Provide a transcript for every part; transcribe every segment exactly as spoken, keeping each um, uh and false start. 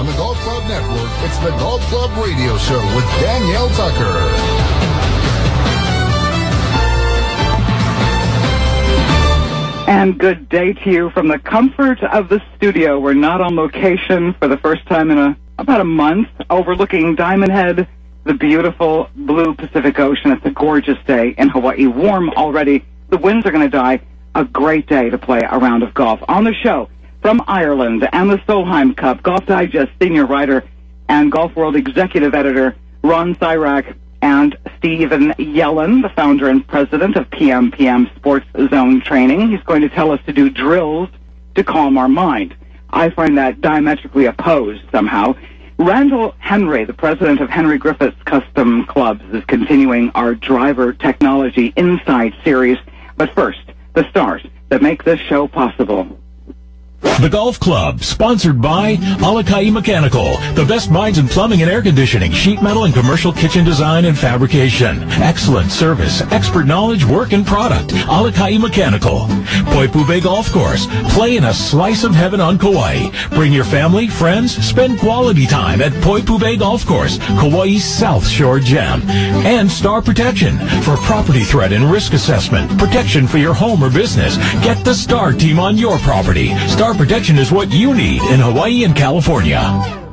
on the Golf Club Network, it's the Golf Club Radio Show with Danielle Tucker. And good day to you from the comfort of the studio. We're not on location for the first time in a about a month, overlooking Diamond Head, the beautiful blue Pacific Ocean. It's a gorgeous day in Hawaii. Warm already. The winds are going to die. A great day to play a round of golf. On the show, from Ireland and the Solheim Cup, Golf Digest senior writer and Golf World executive editor Ron Cyrak, and Stephen Yellen, the founder and president of P M P M Sports Zone Training. He's going to tell us to do drills to calm our mind. I find that diametrically opposed somehow. Randall Henry, the president of Henry Griffiths Custom Clubs, is continuing our Driver Technology Inside series. But first, the stars that make this show possible. The Golf Club, sponsored by Alakai Mechanical, the best minds in plumbing and air conditioning, sheet metal and commercial kitchen design and fabrication. Excellent service, expert knowledge, work, and product. Alakai Mechanical. Poipu Bay Golf Course. Play in a slice of heaven on Kauai. Bring your family, friends, spend quality time at Poipu Bay Golf Course, Kauai's South Shore Gem. And Star Protection for property threat and risk assessment. Protection for your home or business. Get the Star team on your property. Star Protection is what you need in Hawaii and California.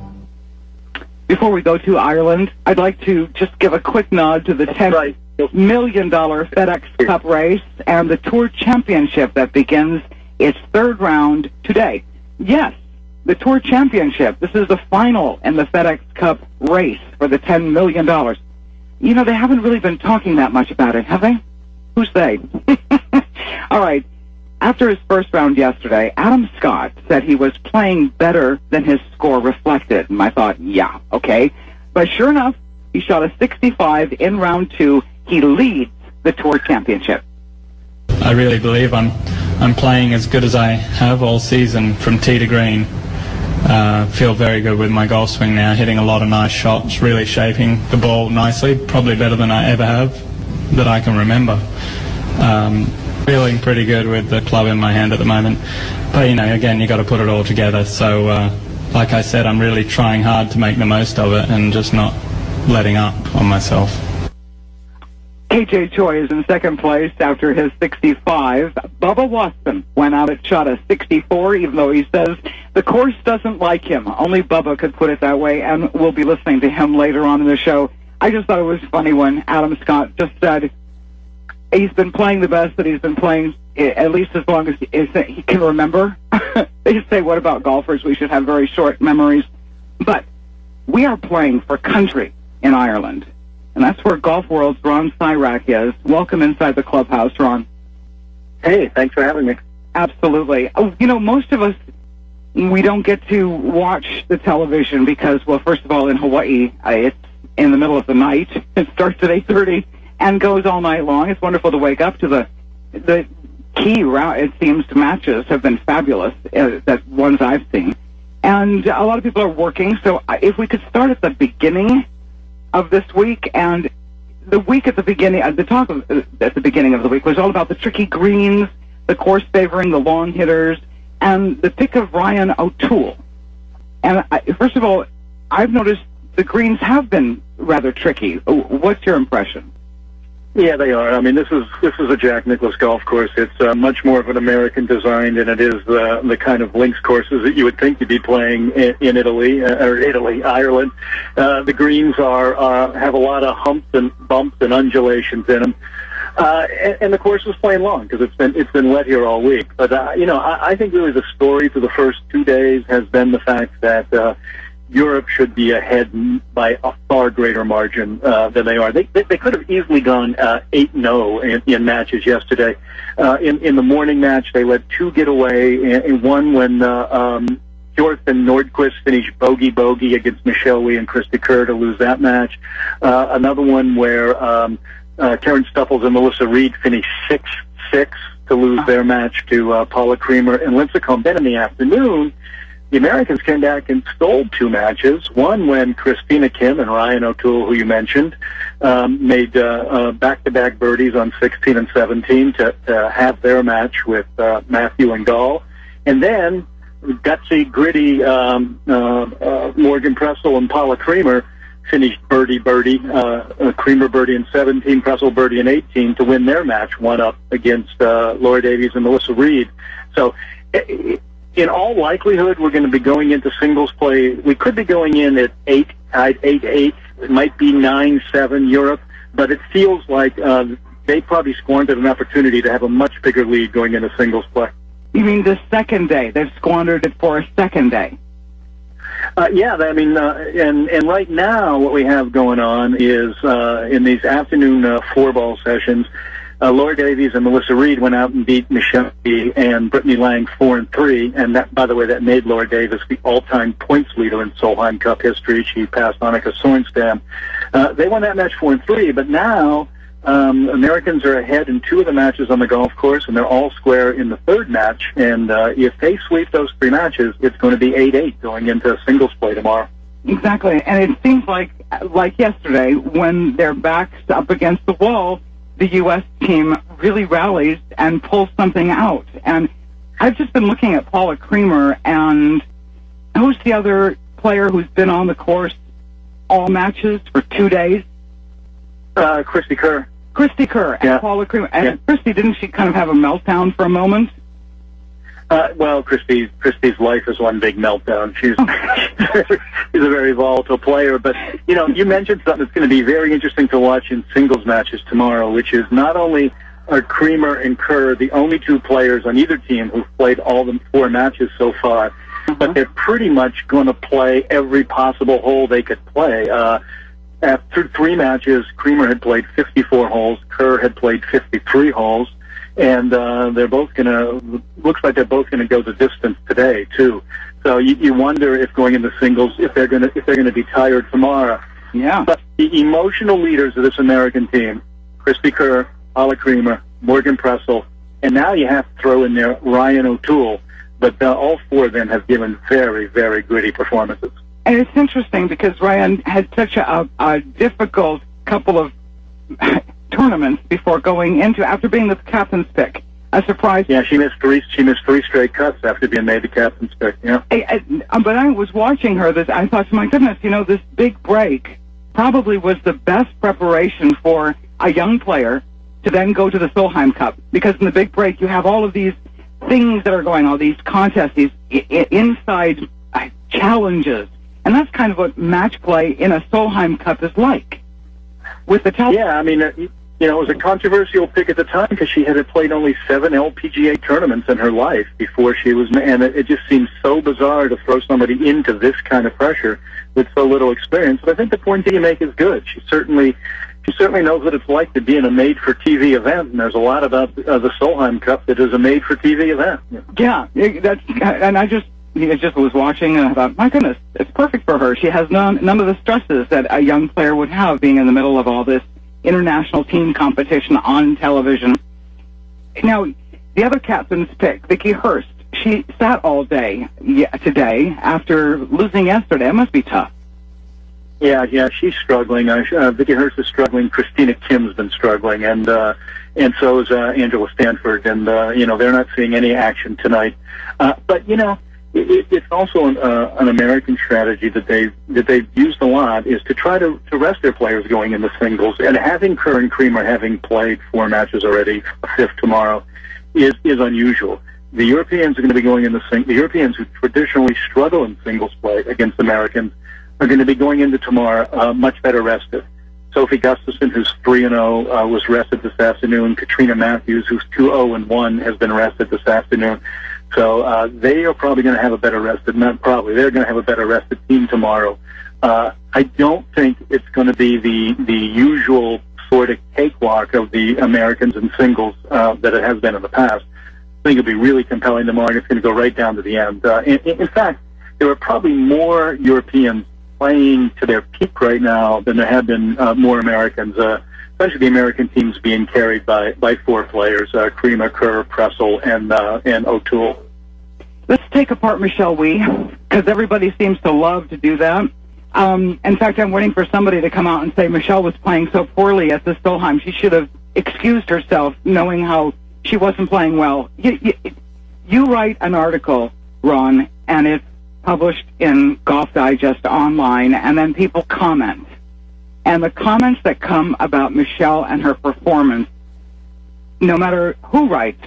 Before we go to Ireland, I'd like to just give a quick nod to the ten million dollars FedEx Cup race and the Tour Championship that begins its third round today. Yes, the Tour Championship. This is the final in the FedEx Cup race for the ten million dollars. You know, they haven't really been talking that much about it, have they? Who's they? All right. After his first round yesterday, Adam Scott said he was playing better than his score reflected. And I thought, yeah, okay. But sure enough, he shot a sixty-five in round two. He leads the Tour Championship. I really believe I'm I'm playing as good as I have all season from tee to green. Uh, feel very good with my golf swing now, hitting a lot of nice shots, really shaping the ball nicely, probably better than I ever have that I can remember. Um, Feeling pretty good with the club in my hand at the moment. But, you know, again, you got to put it all together. So, uh, like I said, I'm really trying hard to make the most of it and just not letting up on myself. K J Choi is in second place after his sixty-five. Bubba Watson went out and shot a sixty-four, even though he says the course doesn't like him. Only Bubba could put it that way, and we'll be listening to him later on in the show. I just thought it was funny when Adam Scott just said he's been playing the best that he's been playing, at least as long as he can remember. They say, what about golfers? We should have very short memories. But we are playing for country in Ireland, and that's where Golf World's Ron Cyrak is. Welcome inside the clubhouse, Ron. Hey, thanks for having me. Absolutely. Oh, you know, most of us, we don't get to watch the television because, well, first of all, in Hawaii, it's in the middle of the night. It starts at eight thirty. And goes all night long. It's wonderful to wake up to the the key round. It seems matches have been fabulous, uh, that ones I've seen. And a lot of people are working. So if we could start at the beginning of this week, and the week at the beginning, uh, the talk of, uh, at the beginning of the week was all about the tricky greens, the course favoring the long hitters, and the pick of Ryan O'Toole. And I, first of all, I've noticed the greens have been rather tricky. What's your impression? Yeah, they are. I mean, this is this is a Jack Nicklaus golf course. It's uh, much more of an American design than it is uh, the kind of links courses that you would think you'd be playing in, in Italy uh, or Italy, Ireland. Uh, the greens are uh, have a lot of humps and bumps and undulations in them, uh, and, and the course is playing long because it's been it's been wet here all week. But uh, you know, I, I think really the story for the first two days has been the fact that Uh, Europe should be ahead by a far greater margin uh, than they are. They, they, they could have easily gone uh, eight and oh in, in matches yesterday. Uh, in, in the morning match, they let two get away, and, and one when uh, um, Jonathan Nordquist finished bogey-bogey against Michelle Wie and Christy Kerr to lose that match. Uh, another one where um, uh, Karen Stupples and Melissa Reed finished six six to lose their match to uh, Paula Creamer and Lincecum. Then in the afternoon, the Americans came back and stole two matches. One when Christina Kim and Ryan O'Toole, who you mentioned, um, made uh, uh, back-to-back birdies on sixteen and seventeen to uh, have their match with uh, Matthew and Gall. And then gutsy, gritty um, uh, uh, Morgan Pressel and Paula Creamer finished birdie birdie, uh, uh, Creamer birdie in seventeen, Pressel birdie in eighteen to win their match one up against uh, Laura Davies and Melissa Reed. So in all likelihood, we're going to be going into singles play. We could be going in at eight, eight, eight. It might be nine, seven Europe, but it feels like uh, they probably squandered an opportunity to have a much bigger lead going into singles play. You mean the second day? They've squandered it for a second day. Uh, yeah, I mean, uh, and and right now what we have going on is uh, in these afternoon uh, four-ball sessions, uh, Laura Davies and Melissa Reed went out and beat Michelle and Brittany Lang four and three, and that, by the way, that made Laura Davies the all-time points leader in Solheim Cup history. She passed Annika Sorenstam. Uh, they won that match four and three, but now um, Americans are ahead in two of the matches on the golf course, and they're all square in the third match. And uh, if they sweep those three matches, it's going to be eight eight going into singles play tomorrow. Exactly, and it seems like, like yesterday, when their backs up against the wall, the U S team really rallies and pulls something out. And I've just been looking at Paula Creamer, and who's the other player who's been on the course all matches for two days? Uh, Christy Kerr. Christy Kerr and yeah. Paula Creamer. And yeah. Christy, didn't she kind of have a meltdown for a moment? Uh, well, Christy, Christy's life is one big meltdown. She's, she's a very volatile player. But, you know, you mentioned something that's going to be very interesting to watch in singles matches tomorrow, which is not only are Creamer and Kerr the only two players on either team who've played all the four matches so far, uh-huh. but they're pretty much going to play every possible hole they could play. Uh, after three matches, Creamer had played fifty-four holes, Kerr had played fifty-three holes. And uh, they're both going to, looks like they're both going to go the distance today, too. So you, you wonder if going into singles, if they're going to, if they're going to be tired tomorrow. Yeah. But the emotional leaders of this American team, Christy Kerr, Paula Creamer, Morgan Pressel, and now you have to throw in there Ryan O'Toole. But uh, all four of them have given very, very gritty performances. And it's interesting because Ryan had such a, a difficult couple of tournaments before going into, after being the captain's pick. A surprise. Yeah, she missed three. She missed three straight cuts after being made the captain's pick. Yeah. I, I, but I was watching her. This, I thought, my goodness, you know, this big break probably was the best preparation for a young player to then go to the Solheim Cup, because in the big break you have all of these things that are going on, these contests, these I- I- inside uh, challenges, and that's kind of what match play in a Solheim Cup is like. With the top. Yeah, I mean. Uh, You know, it was a controversial pick at the time because she had played only seven L P G A tournaments in her life before she was, and it, it just seems so bizarre to throw somebody into this kind of pressure with so little experience. But I think the point that you make is good. She certainly, she certainly knows what it's like to be in a made-for-T V event, and there's a lot about uh, the Solheim Cup that is a made-for-T V event. Yeah, it, that's, and I just, I just was watching, and I thought, my goodness, it's perfect for her. She has none, none of the stresses that a young player would have being in the middle of all this international team competition on television. Now, the other captain's pick, Vicky Hurst, she sat all day yeah, today after losing yesterday. It must be tough. Yeah, yeah, she's struggling. Uh, uh, Vicky Hurst is struggling. Christina Kim's been struggling, and uh, and so is uh, Angela Stanford. And uh, you know, they're not seeing any action tonight. Uh, but you know, it, it's also an, uh, an American strategy that they that they've used a lot, is to try to, to rest their players going into singles. And having Kerr and Creamer having played four matches already, a fifth tomorrow, is is unusual. The Europeans are going to be going into sing. The Europeans who traditionally struggle in singles play against Americans are going to be going into tomorrow uh, much better rested. Sophie Gustafson, who's three and zero, uh, was rested this afternoon. Katrina Matthews, who's two zero and one, has been rested this afternoon. So uh, they are probably going to have a better rested, not probably, they're going to have a better rested team tomorrow. Uh, I don't think it's going to be the, the usual sort of cakewalk of the Americans in singles uh, that it has been in the past. I think it'll be really compelling tomorrow, and it's going to go right down to the end. Uh, in, in fact, there are probably more Europeans playing to their peak right now than there have been uh, more Americans. Uh, Essentially, the American team's being carried by, by four players, uh, Creamer, Kerr, Pressel, and uh, and O'Toole. Let's take apart Michelle Wie, because everybody seems to love to do that. Um, in fact, I'm waiting for somebody to come out and say Michelle was playing so poorly at the Solheim. She should have excused herself, knowing how she wasn't playing well. You, you, you write an article Ron, and it's published in Golf Digest online, and then people comment. And the comments that come about Michelle and her performance, no matter who writes,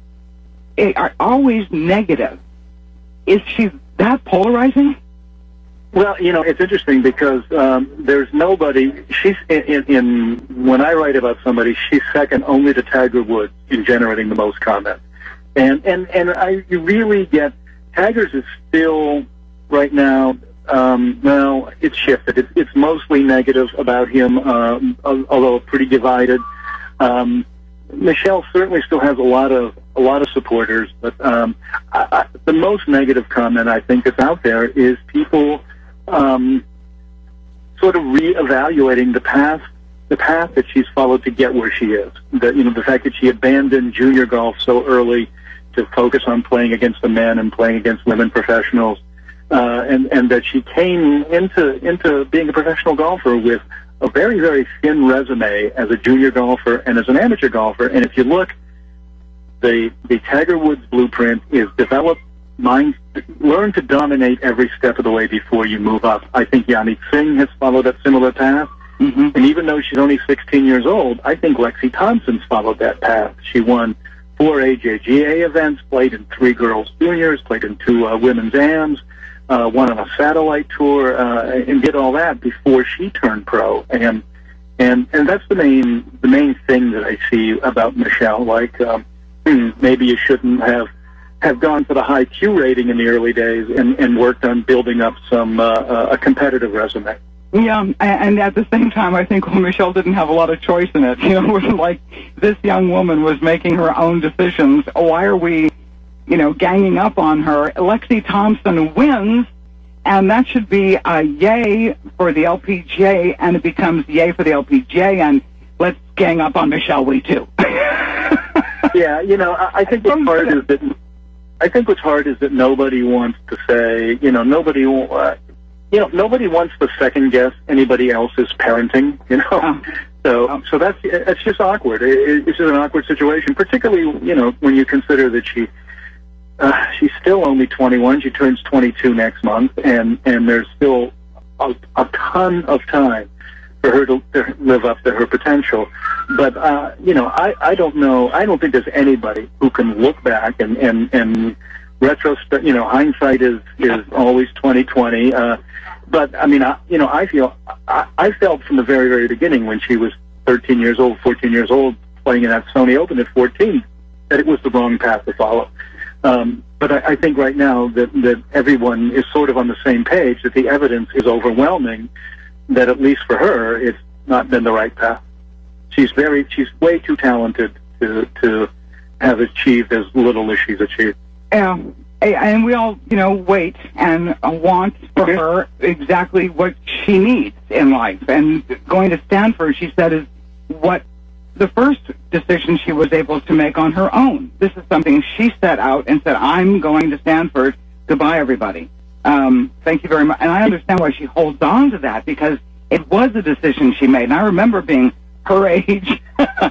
it are always negative. Is she that polarizing? Well, you know, it's interesting because um, there's nobody. She's in, in, in when I write about somebody, she's second only to Tiger Woods in generating the most comments. And and and I you really get Tiger's is still right now. Um, well, it's shifted. It's, it's mostly negative about him, um, although pretty divided. Um, Michelle certainly still has a lot of a lot of supporters, but um, I, I, the most negative comment I think that's out there is people um, sort of reevaluating the path the path that she's followed to get where she is. The, you know, the fact that she abandoned junior golf so early to focus on playing against the men and playing against women professionals, uh, and and that she came into into being a professional golfer with a very, very thin resume as a junior golfer and as an amateur golfer. And if you look, the the Tiger Woods blueprint is develop, mind, learn to dominate every step of the way before you move up. I think Yanni Singh has followed that similar path. Mm-hmm. And even though she's only sixteen years old, I think Lexi Thompson's followed that path. She won four A J G A events, played in three girls juniors, played in two uh, women's A Ms, Uh, won on a satellite tour, uh, and did all that before she turned pro, and and and that's the main the main thing that I see about Michelle. Like um, maybe you shouldn't have have gone for the high Q rating in the early days and, and worked on building up some uh, a competitive resume. Yeah, and at the same time, I think well, Michelle didn't have a lot of choice in it. You know, it wasn't like this young woman was making her own decisions. Why are we? You know, ganging up on her. Lexi Thompson wins, and that should be a yay for the L P G A, and it becomes yay for the L P G A, and let's gang up on Michelle Wie too. Yeah, you know, I, I think what's hard is that I think what's hard is that nobody wants to say, you know, nobody, uh, you know, nobody wants to second guess anybody else's parenting. You know, oh. so oh. so that's it's just awkward. It, it's just an awkward situation, particularly you know when you consider that she. Uh, she's still only twenty-one. She turns twenty-two next month, and, and there's still a, a ton of time for her to, to live up to her potential. But, uh, you know, I, I don't know. I don't think there's anybody who can look back and, and, and retrospect, you know, hindsight is, is always twenty twenty. Uh, but, I mean, I, you know, I feel, I, I felt from the very, very beginning when she was thirteen years old, fourteen years old, playing in that Sony Open at fourteen, that it was the wrong path to follow. Um, but I, I think right now that, that everyone is sort of on the same page, that the evidence is overwhelming, that at least for her, it's not been the right path. She's very, she's way too talented to, to have achieved as little as she's achieved. Yeah, and we all, you know, wait and want for okay. her exactly what she needs in life. And going to Stanford, she said, is what the first decision she was able to make on her own. This is something she set out and said, I'm going to Stanford. Goodbye, everybody. Um, thank you very much. And I understand why she holds on to that, because it was a decision she made. And I remember being her age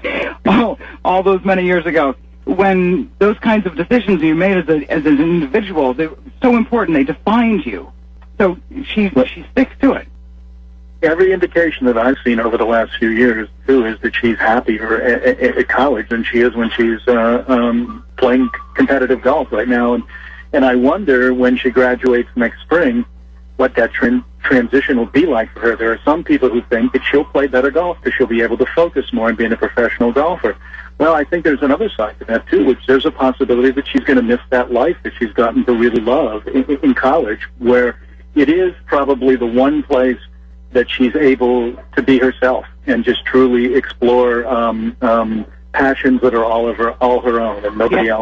all, all those many years ago when those kinds of decisions you made as, a, as an individual, they were so important. They defined you. So she, she sticks to it. Every indication that I've seen over the last few years, too, is that she's happier at, at, at college than she is when she's uh, um, playing competitive golf right now. And, and I wonder when she graduates next spring what that tran- transition will be like for her. There are some people who think that she'll play better golf because she'll be able to focus more on being a professional golfer. Well, I think there's another side to that, too, which there's a possibility that she's going to miss that life that she's gotten to really love in, in college, where it is probably the one place that she's able to be herself and just truly explore um, um, passions that are all of her, all her own, and nobody yeah. else.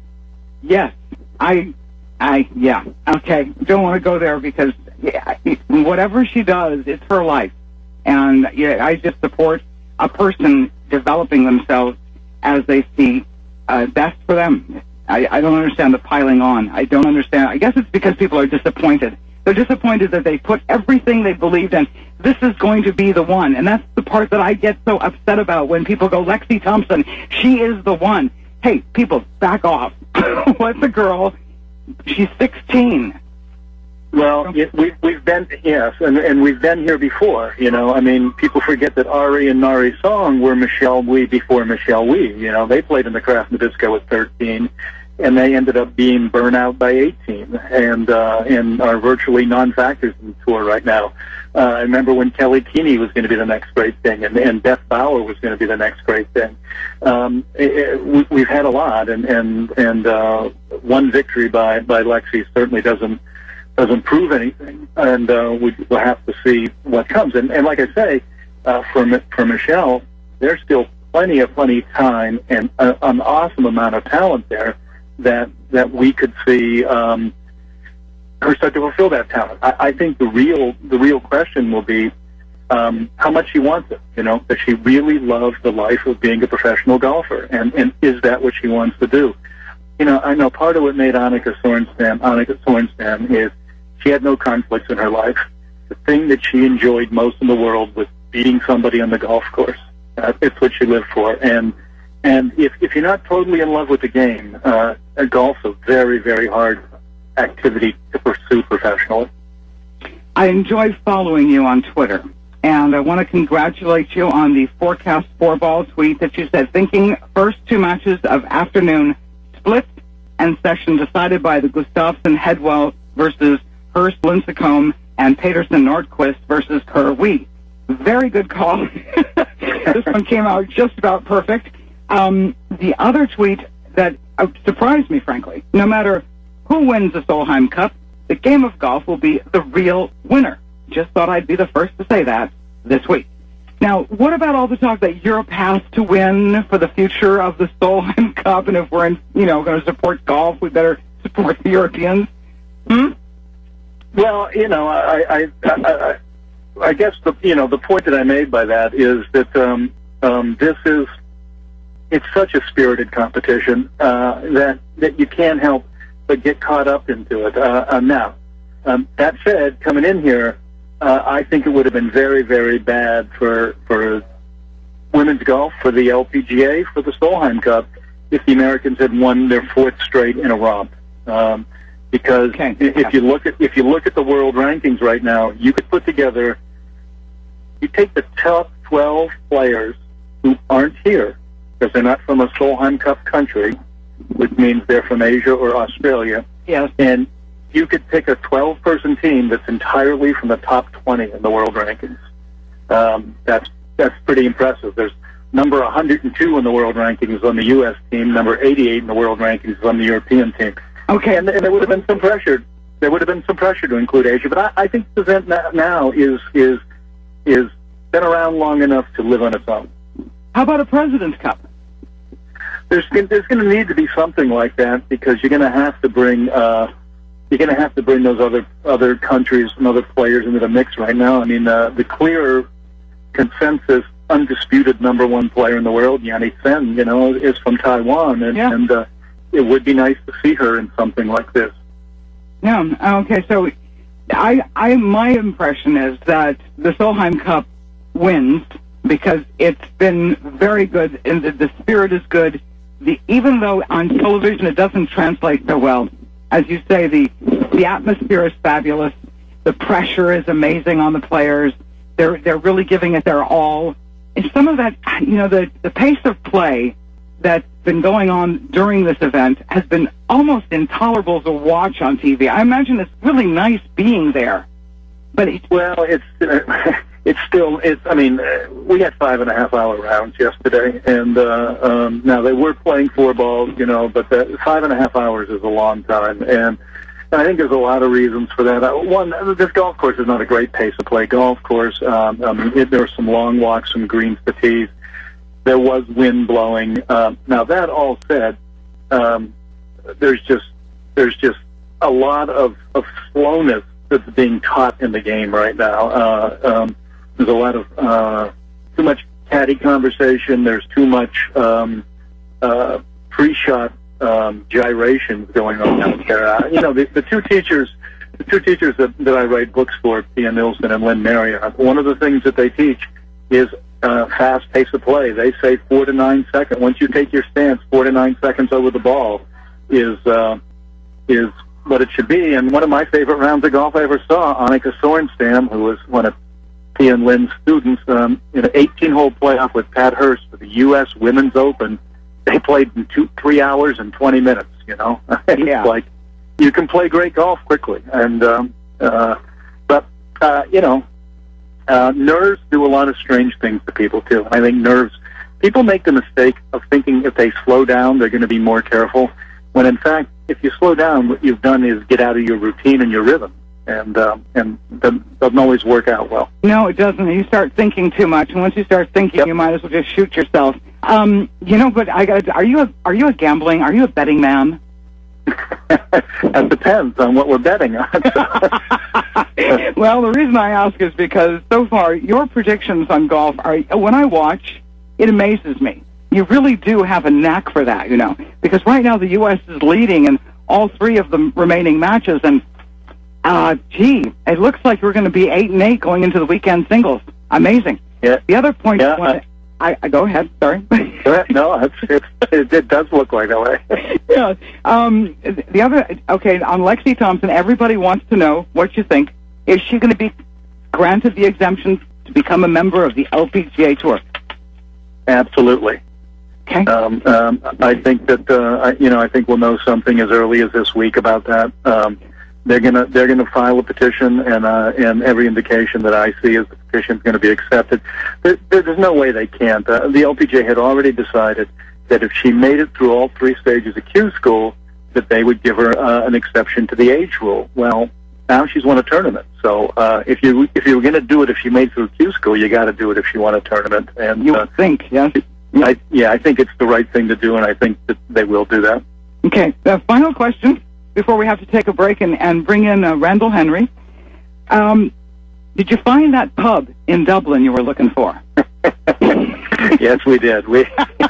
Yes, I, I, yeah, okay. Don't want to go there because yeah, whatever she does, it's her life, and yeah, I just support a person developing themselves as they see uh, best for them. I, I don't understand the piling on. I don't understand. I guess it's because people are disappointed. They're disappointed that they put everything they believed in. This is going to be the one. And that's the part that I get so upset about when people go, Lexi Thompson, she is the one. Hey, people, back off. Let the girl she's sixteen. Well, it, we, we've been, yes, and, and we've been here before, you know. I mean, people forget that Ari and Nari Song were Michelle Wie before Michelle Wie. You know, they played in the Kraft Nabisco at thirteen, and they ended up being burnout by eighteen, and uh, and are virtually non-factors in the tour right now. Uh, I remember when Kelly Keeney was going to be the next great thing, and, and Beth Bauer was going to be the next great thing. Um, it, it, we, we've had a lot, and and and uh, one victory by by Lexi certainly doesn't. doesn't prove anything, and uh, we, we'll have to see what comes. And, and like I say, uh, for, for Michelle, there's still plenty of plenty time and a, an awesome amount of talent there that that we could see um, her start to fulfill that talent. I, I think the real the real question will be um, how much she wants it. You know, does she really love the life of being a professional golfer, and, and is that what she wants to do? You know, I know part of what made Annika Sorenstam Annika Sorenstam is she had no conflicts in her life. The thing that she enjoyed most in the world was beating somebody on the golf course. Uh, it's what she lived for. And and if if you're not totally in love with the game, uh, golf's a very, very hard activity to pursue professionally. I enjoy following you on Twitter, and I want to congratulate you on the Forecast four-ball tweet that you said, thinking first two matches of afternoon split and session decided by the Gustafsson Headwell versus Hurst Lincecum and Peterson Nordquist versus Kerr Wie. Very good call. This one came out just about perfect. Um, the other tweet that uh, surprised me, frankly, no matter who wins the Solheim Cup, the game of golf will be the real winner. Just thought I'd be the first to say that this week. Now, what about all the talk that Europe has to win for the future of the Solheim Cup, and if we're, in, you know, going to support golf, we better support the Europeans? Hmm? Well, you know, I, I, I, I guess the you know the point that I made by that is that um, um, this is it's such a spirited competition uh, that that you can't help but get caught up into it. Uh, uh, now, um, that said, coming in here, uh, I think it would have been very, very bad for for women's golf, for the L P G A, for the Solheim Cup, if the Americans had won their fourth straight in a romp. Um, Because okay. if you look at if you look at the world rankings right now, you could put together. You take the top twelve players who aren't here because they're not from a Solheim Cup country, which means they're from Asia or Australia. Yes. And you could pick a twelve-person team that's entirely from the top twenty in the world rankings. Um, that's that's pretty impressive. There's number one hundred two in the world rankings on the U S team. Number eighty-eight in the world rankings on the European team. Okay, and, and there would have been some pressure. There would have been some pressure to include Asia, but I, I think the event now is is is been around long enough to live on its own. How about a President's Cup? There's there's going to need to be something like that because you're going to have to bring uh, you're going to have to bring those other other countries and other players into the mix right now. I mean, uh, the clear consensus, undisputed number one player in the world, Yanni Sen, you know, is from Taiwan, and. Yeah. and uh, it would be nice to see her in something like this. Yeah. Okay. So, I, I, my impression is that the Solheim Cup wins because it's been very good, and the, the spirit is good. The even though on television it doesn't translate so well, as you say, the the atmosphere is fabulous. The pressure is amazing on the players. They're they're really giving it their all. And some of that, you know, the the pace of play that's been going on during this event has been almost intolerable to watch on T V. I imagine it's really nice being there, but it's well, it's uh, it's still it's. I mean, uh, we had five and a half hour rounds yesterday, and uh, um, now they were playing four balls, you know, but the five and a half hours is a long time, and, and I think there's a lot of reasons for that. Uh, one, this golf course is not a great pace of play golf course. Um, I mean, it, there were some long walks from greens to tees. There was wind blowing. Uh, now that all said, um, there's just there's just a lot of, of slowness that's being taught in the game right now. Uh, um, there's a lot of uh, too much caddy conversation. There's too much um, uh, pre-shot um, gyrations going on out there. Uh, you know, the, the two teachers, the two teachers that, that I write books for, Pia Nilsson and Lynn Marriott. One of the things that they teach is uh, fast pace of play. They say four to nine seconds. Once you take your stance, four to nine seconds over the ball is uh, is what it should be. And one of my favorite rounds of golf I ever saw, Annika Sorenstam, who was one of P and Lynn's students, um, in an eighteen-hole playoff with Pat Hurst for the U S Women's Open. They played in two, three hours and twenty minutes. You know, it's Yeah. like you can play great golf quickly. And um, uh, but uh, you know, uh, nerves do a lot of strange things to people too. I think nerves. People make the mistake of thinking if they slow down, they're going to be more careful. When in fact, if you slow down, what you've done is get out of your routine and your rhythm, and um, and that doesn't always work out well. No, it doesn't. You start thinking too much, and once you start thinking, Yep. you might as well just shoot yourself. Um, you know, but I got. Are you a are you a gambling? Are you a betting man? That depends on what we're betting on. Well, the reason I ask is because so far your predictions on golf are. When I watch, it amazes me. You really do have a knack for that, you know, because right now the U S is leading in all three of the remaining matches, and uh, gee, it looks like we're going to be eight and eight going into the weekend singles. Amazing. Yeah. The other point, Yeah, I, wanna, I, I go ahead. Sorry. Go ahead. No, it's, it's, it, it does look like that way. Yeah. Um, the other, okay, on Lexi Thompson, everybody wants to know what you think. Is she going to be granted the exemption to become a member of the L P G A Tour? Absolutely. Okay. Um, um, I think that uh, I, you know I think we'll know something as early as this week about that. Um, they're gonna they're gonna file a petition, and uh, and every indication that I see is the petition's going to be accepted. There, there's no way they can't. Uh, the L P G A had already decided that if she made it through all three stages of Q School, that they would give her uh, an exception to the age rule. Well, now she's won a tournament. So uh, if you if you were going to do it if she made through Q School, you got to do it if she won a tournament. And You uh, think, yes? I, yeah, I think it's the right thing to do, and I think that they will do that. Okay. The final question before we have to take a break and, and bring in uh, Randall Henry. Um, did you find that pub in Dublin you were looking for? Yes, we did. We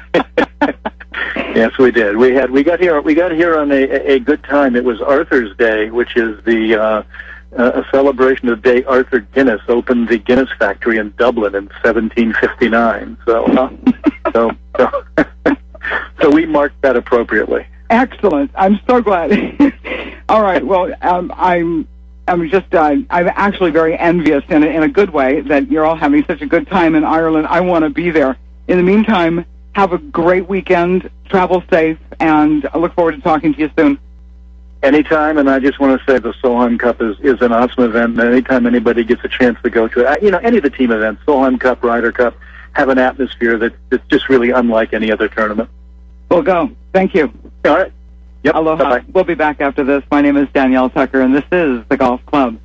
yes, we did. We had we got here we got here on a, a good time. It was Arthur's Day, which is the uh, uh, a celebration of the day Arthur Guinness opened the Guinness factory in Dublin in seventeen fifty-nine. So, uh, so, so, so we marked that appropriately. Excellent. I'm so glad. All right. Well, um, I'm I'm just uh, I'm actually very envious in a, in a good way that you're all having such a good time in Ireland. I want to be there. In the meantime, have a great weekend. Travel safe, and I look forward to talking to you soon. Anytime, and I just want to say the Solheim Cup is, is an awesome event. And anytime anybody gets a chance to go to it, I, you know, any of the team events, Solheim Cup, Ryder Cup, have an atmosphere that, that's just really unlike any other tournament. We'll go. Thank you. All right. Yep. Aloha. Bye-bye. We'll be back after this. My name is Danielle Tucker, and this is The Golf Club.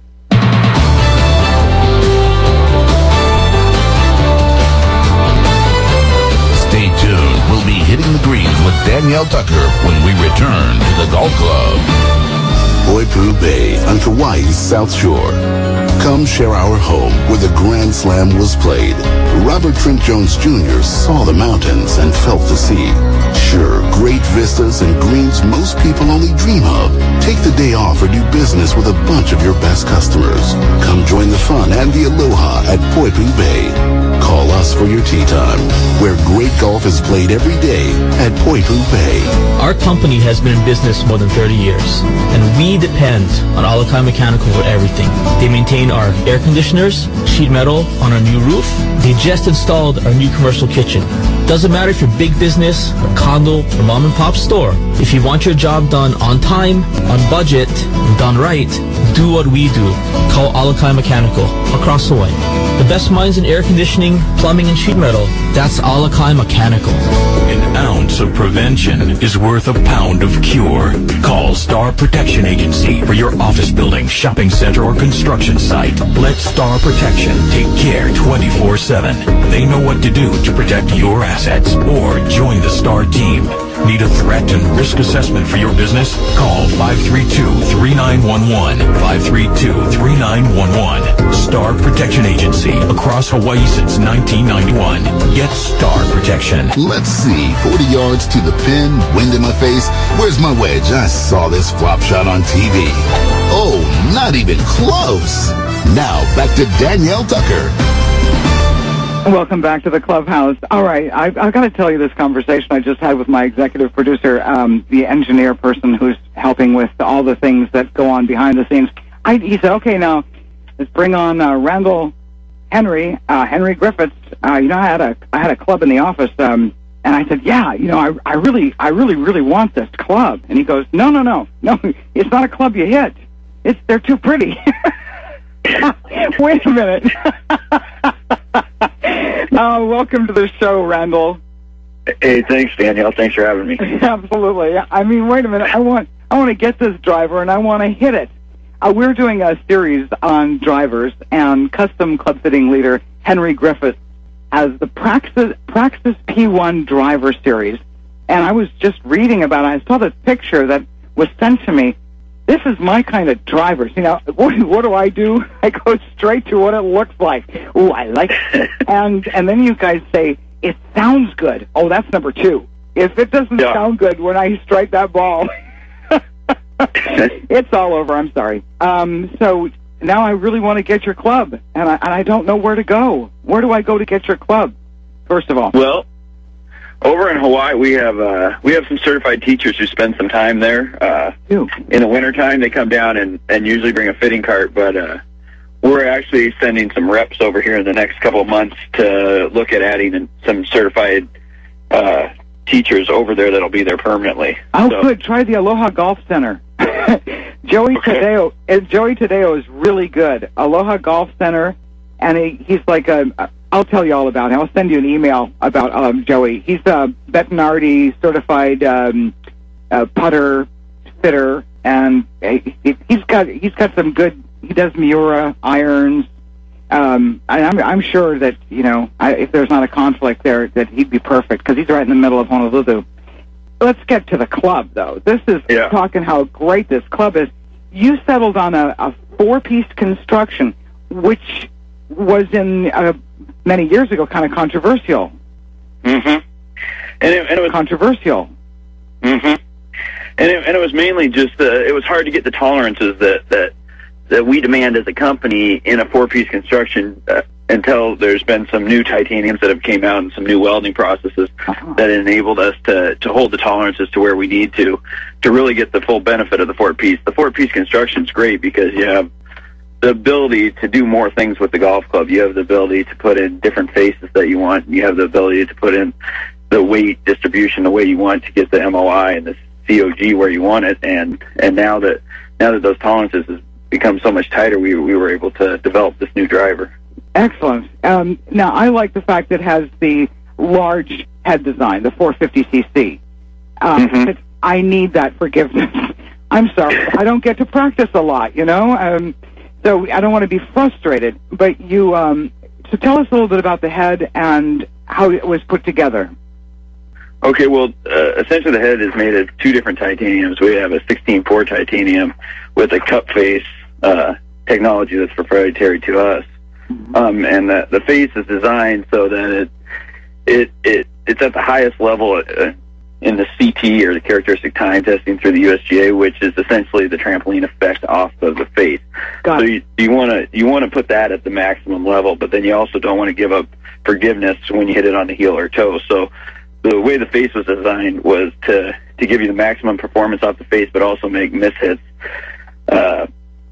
Stay tuned. We'll be hitting the greens with Danielle Tucker when we return to the Golf Club. Poipu Bay on Kauai's South Shore. Come share our home where the Grand Slam was played. Robert Trent Jones Junior saw the mountains and felt the sea. Sure, great vistas and greens most people only dream of. Take the day off or do business with a bunch of your best customers. Come join the fun and the aloha at Poipu Bay. Call us for your tee time, where great golf is played every day at Poipu Bay. Our company has been in business more than thirty years, and we depend on Alakai Mechanical for everything. They maintain our air conditioners, sheet metal on our new roof. They just installed our new commercial kitchen. Doesn't matter if you're big business, a condo, or mom and pop store. If you want your job done on time, on budget, and done right, do what we do. Call Alakai Mechanical across the way. The best minds in air conditioning, plumbing, and sheet metal. That's Alakai Mechanical. An ounce of prevention is worth a pound of cure. Call Star Protection Agency for your office building, shopping center, or construction site. Let Star Protection take care twenty-four seven. They know what to do to protect your assets, or join the Star team. Need a threat and risk assessment for your business? Call five three two, three nine one one, five three two, three nine one one. Star Protection Agency, across Hawaii since nineteen ninety-one. Get Star Protection. Let's see, forty yards to the pin, wind in my face. Where's my wedge? I saw this flop shot on T V. Oh, not even close. Now, back to Danielle Tucker. Welcome back to the clubhouse. All right, I, I've got to tell you this conversation I just had with my executive producer, um, the engineer person who's helping with all the things that go on behind the scenes. I, he said, okay, now let's bring on uh, Randall Henry, uh, Henry Griffiths. Uh, you know, I had a I had a club in the office, um, and I said, yeah, you know, I, I really, I really, really want this club. And he goes, no, no, no, no, it's not a club you hit. It's they're too pretty. Wait a minute. Uh, welcome to the show, Randall. Hey, thanks, Danielle. Thanks for having me. Absolutely. I mean, wait a minute. I want I want to get this driver, and I want to hit it. Uh, we're doing a series on drivers, and custom club fitting leader Henry Griffith has the Praxis, Praxis P one driver series. And I was just reading about it. I saw this picture that was sent to me. This is my kind of drivers. You know, what, what do I do? I go straight to what it looks like. Ooh, I like it. and and then you guys say, it sounds good. Oh, that's number two. If it doesn't yeah. sound good when I strike that ball, it's all over. I'm sorry. Um, so now I really want to get your club, and I, and I don't know where to go. Where do I go to get your club, first of all? Well, over in Hawaii, we have uh, we have some certified teachers who spend some time there. Uh, in the wintertime, they come down and, and usually bring a fitting cart, but uh, we're actually sending some reps over here in the next couple of months to look at adding some certified uh, teachers over there that'll be there permanently. Oh, so. Good. Try the Aloha Golf Center. Joey okay. Tadeo, uh, Joey Tadeo is really good. Aloha Golf Center, and he, he's like a... I'll tell you all about him. I'll send you an email about um, Joey. He's a Bettinardi certified um, uh, putter fitter, and he, he's got he's got some good. He does Miura irons. Um, and I'm I'm sure that you know I, if there's not a conflict there, that he'd be perfect because he's right in the middle of Honolulu. Let's get to the club, though. This is yeah. talking how great this club is. You settled on a, a four-piece construction, which was in. A, many years ago, kind of controversial. Mm-hmm. And it, and it was controversial. Mm-hmm. And it, and it was mainly just uh, it was hard to get the tolerances that that that we demand as a company in a four-piece construction uh, until there's been some new titaniums that have came out and some new welding processes uh-huh. that enabled us to to hold the tolerances to where we need to to really get the full benefit of the four-piece. The four-piece construction is great because you have the ability to do more things with the golf club. You have the ability to put in different faces that you want. You have the ability to put in the weight distribution the way you want to get the M O I and the C O G where you want it. And and now that now that those tolerances has become so much tighter, we we were able to develop this new driver. Excellent. Um, now I like the fact that it has the large head design, the four fifty c c. Um, mm-hmm. I need that forgiveness. I'm sorry, I don't get to practice a lot, you know. Um, So I don't want to be frustrated, but you, um, so tell us a little bit about the head and how it was put together. Okay, well, uh, essentially the head is made of two different titaniums. We have a sixteen four titanium with a cup face uh, technology that's proprietary to us. Mm-hmm. Um, and the, the face is designed so that it, it, it, it's at the highest level uh, in the C T, or the characteristic time testing through the U S G A, which is essentially the trampoline effect off of the face. Got so it. you, you want to you want to put that at the maximum level, but then you also don't want to give up forgiveness when you hit it on the heel or toe. So the way the face was designed was to to give you the maximum performance off the face, but also make mishits uh,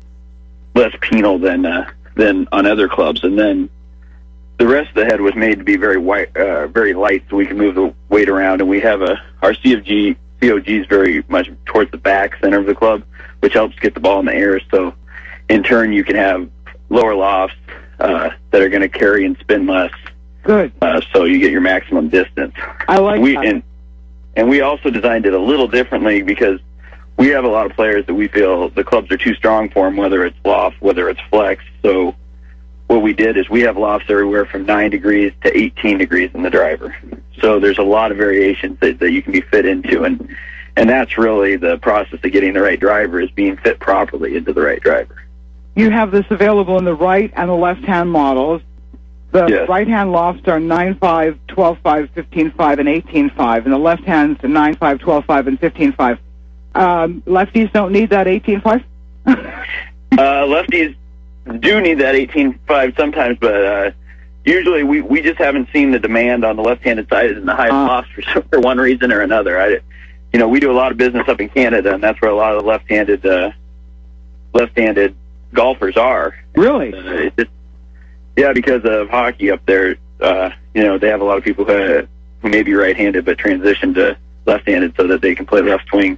less penal than uh, than on other clubs. And then the rest of the head was made to be very white, uh, very light, so we can move the weight around. And we have a our C F G C O G is very much towards the back center of the club, which helps get the ball in the air. So in turn, you can have lower lofts uh, that are going to carry and spin less. Good. Uh, so you get your maximum distance. I like we, that. And, and we also designed it a little differently because we have a lot of players that we feel the clubs are too strong for them, whether it's loft, whether it's flex. So what we did is we have lofts everywhere from nine degrees to eighteen degrees in the driver. So there's a lot of variations that, that you can be fit into, and and that's really the process of getting the right driver, is being fit properly into the right driver. You have this available in the right and the left-hand models. The Yes. right-hand lofts are nine five, twelve five, fifteen five, and eighteen five, and the left-hand's nine five, twelve five, and fifteen five. Um, lefties don't need that eighteen five? uh, lefties do need that eighteen five sometimes, but uh, usually we, we just haven't seen the demand on the left-handed side in the highest Uh. lofts for, for one reason or another. I, you know, we do a lot of business up in Canada, and that's where a lot of the left-handed uh, left-handed golfers are. Really? Uh, it's just, yeah, because of hockey up there, uh, you know, they have a lot of people who, who may be right-handed but transition to left-handed so that they can play left swing.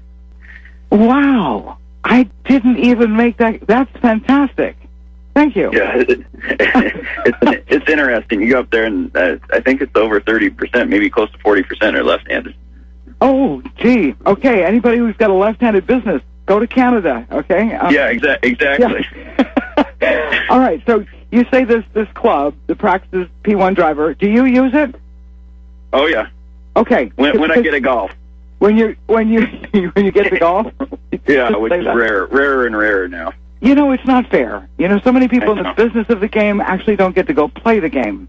Wow. I didn't even make that. That's fantastic. Thank you. Yeah, it, it's it's interesting. You go up there, and uh, I think it's over thirty percent, maybe close to forty percent are left-handed. Oh, gee. Okay, anybody who's got a left-handed business, go to Canada, okay? Um, Yeah, exa- exactly. yeah. All right, so you say this this club, the Praxis P one driver, do you use it? Oh, yeah. Okay. When, when I get a golf. When you when you when you get to golf? Yeah, Just which say is that. rare, rarer and rarer now. You know, it's not fair. You know, so many people I in the know. business of the game actually don't get to go play the game.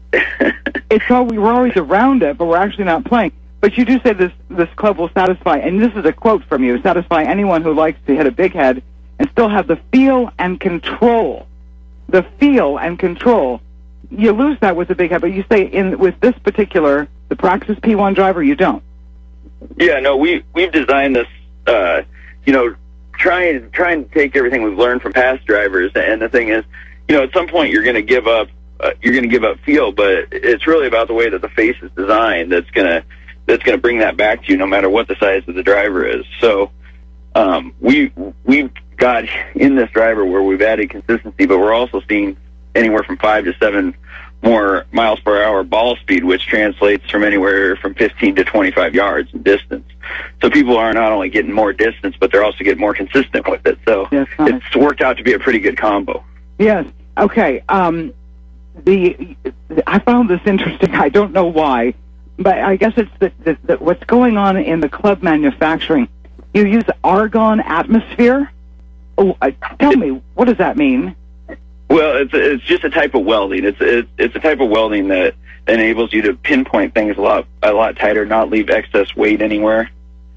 It's all, we were always around it, but we're actually not playing. But you do say this this club will satisfy, and this is a quote from you, satisfy anyone who likes to hit a big head and still have the feel and control. The feel and control. You lose that with the big head, but you say in with this particular, the Praxis P one driver, you don't. Yeah, no, we we've designed this, uh, you know, trying trying to take everything we've learned from past drivers. And the thing is, you know, at some point you're going to give up, uh, you're going to give up feel, but it's really about the way that the face is designed that's going to that's going to bring that back to you, no matter what the size of the driver is. So um, we we've got in this driver where we've added consistency, but we're also seeing anywhere from five to seven more miles per hour ball speed, which translates from anywhere from fifteen to twenty-five yards in distance. So people are not only getting more distance, but they're also getting more consistent with it. So Yes, nice. it's worked out to be a pretty good combo. Yes. Okay. Um, the I found this interesting. I don't know why, but I guess it's the, the, the, what's going on in the club manufacturing. You use argon atmosphere. Oh, uh, tell me, what does that mean? Well, it's it's just a type of welding. It's it's, it's a type of welding that enables you to pinpoint things a lot a lot tighter, not leave excess weight anywhere.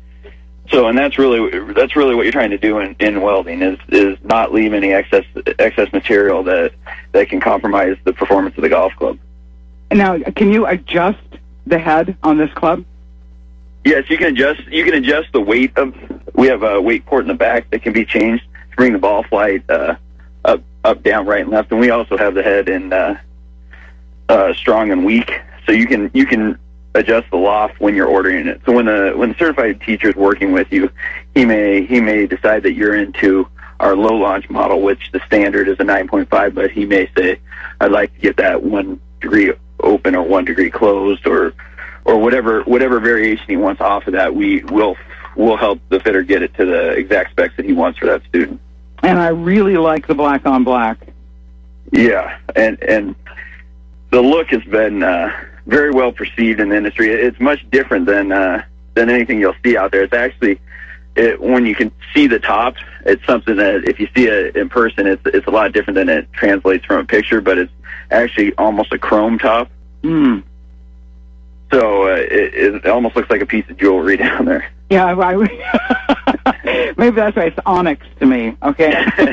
So, and that's really that's really what you're trying to do in, in welding is is not leave any excess excess material that that can compromise the performance of the golf club. Now, can you adjust the head on this club? Yes, you can adjust you can adjust the weight of. We have a weight port in the back that can be changed to bring the ball flight uh, up up, down, right, and left. And we also have the head in uh, uh, strong and weak, so you can you can adjust the loft when you're ordering it. So when the when the certified teacher is working with you, he may he may decide that you're into our low launch model, which the standard is a nine point five, but he may say, I'd like to get that one degree open or one degree closed, or or whatever whatever variation he wants off of that. We will we'll help the fitter get it to the exact specs that he wants for that student. And I really like the black on black. Yeah, and and the look has been uh, very well perceived in the industry. It's much different than uh, than anything you'll see out there. It's actually it, when you can see the top, it's something that if you see it in person, it's it's a lot different than it translates from a picture. But it's actually almost a chrome top. Mm. So uh, it, it almost looks like a piece of jewelry down there. Yeah, I, I, maybe that's why it's onyx to me. Okay.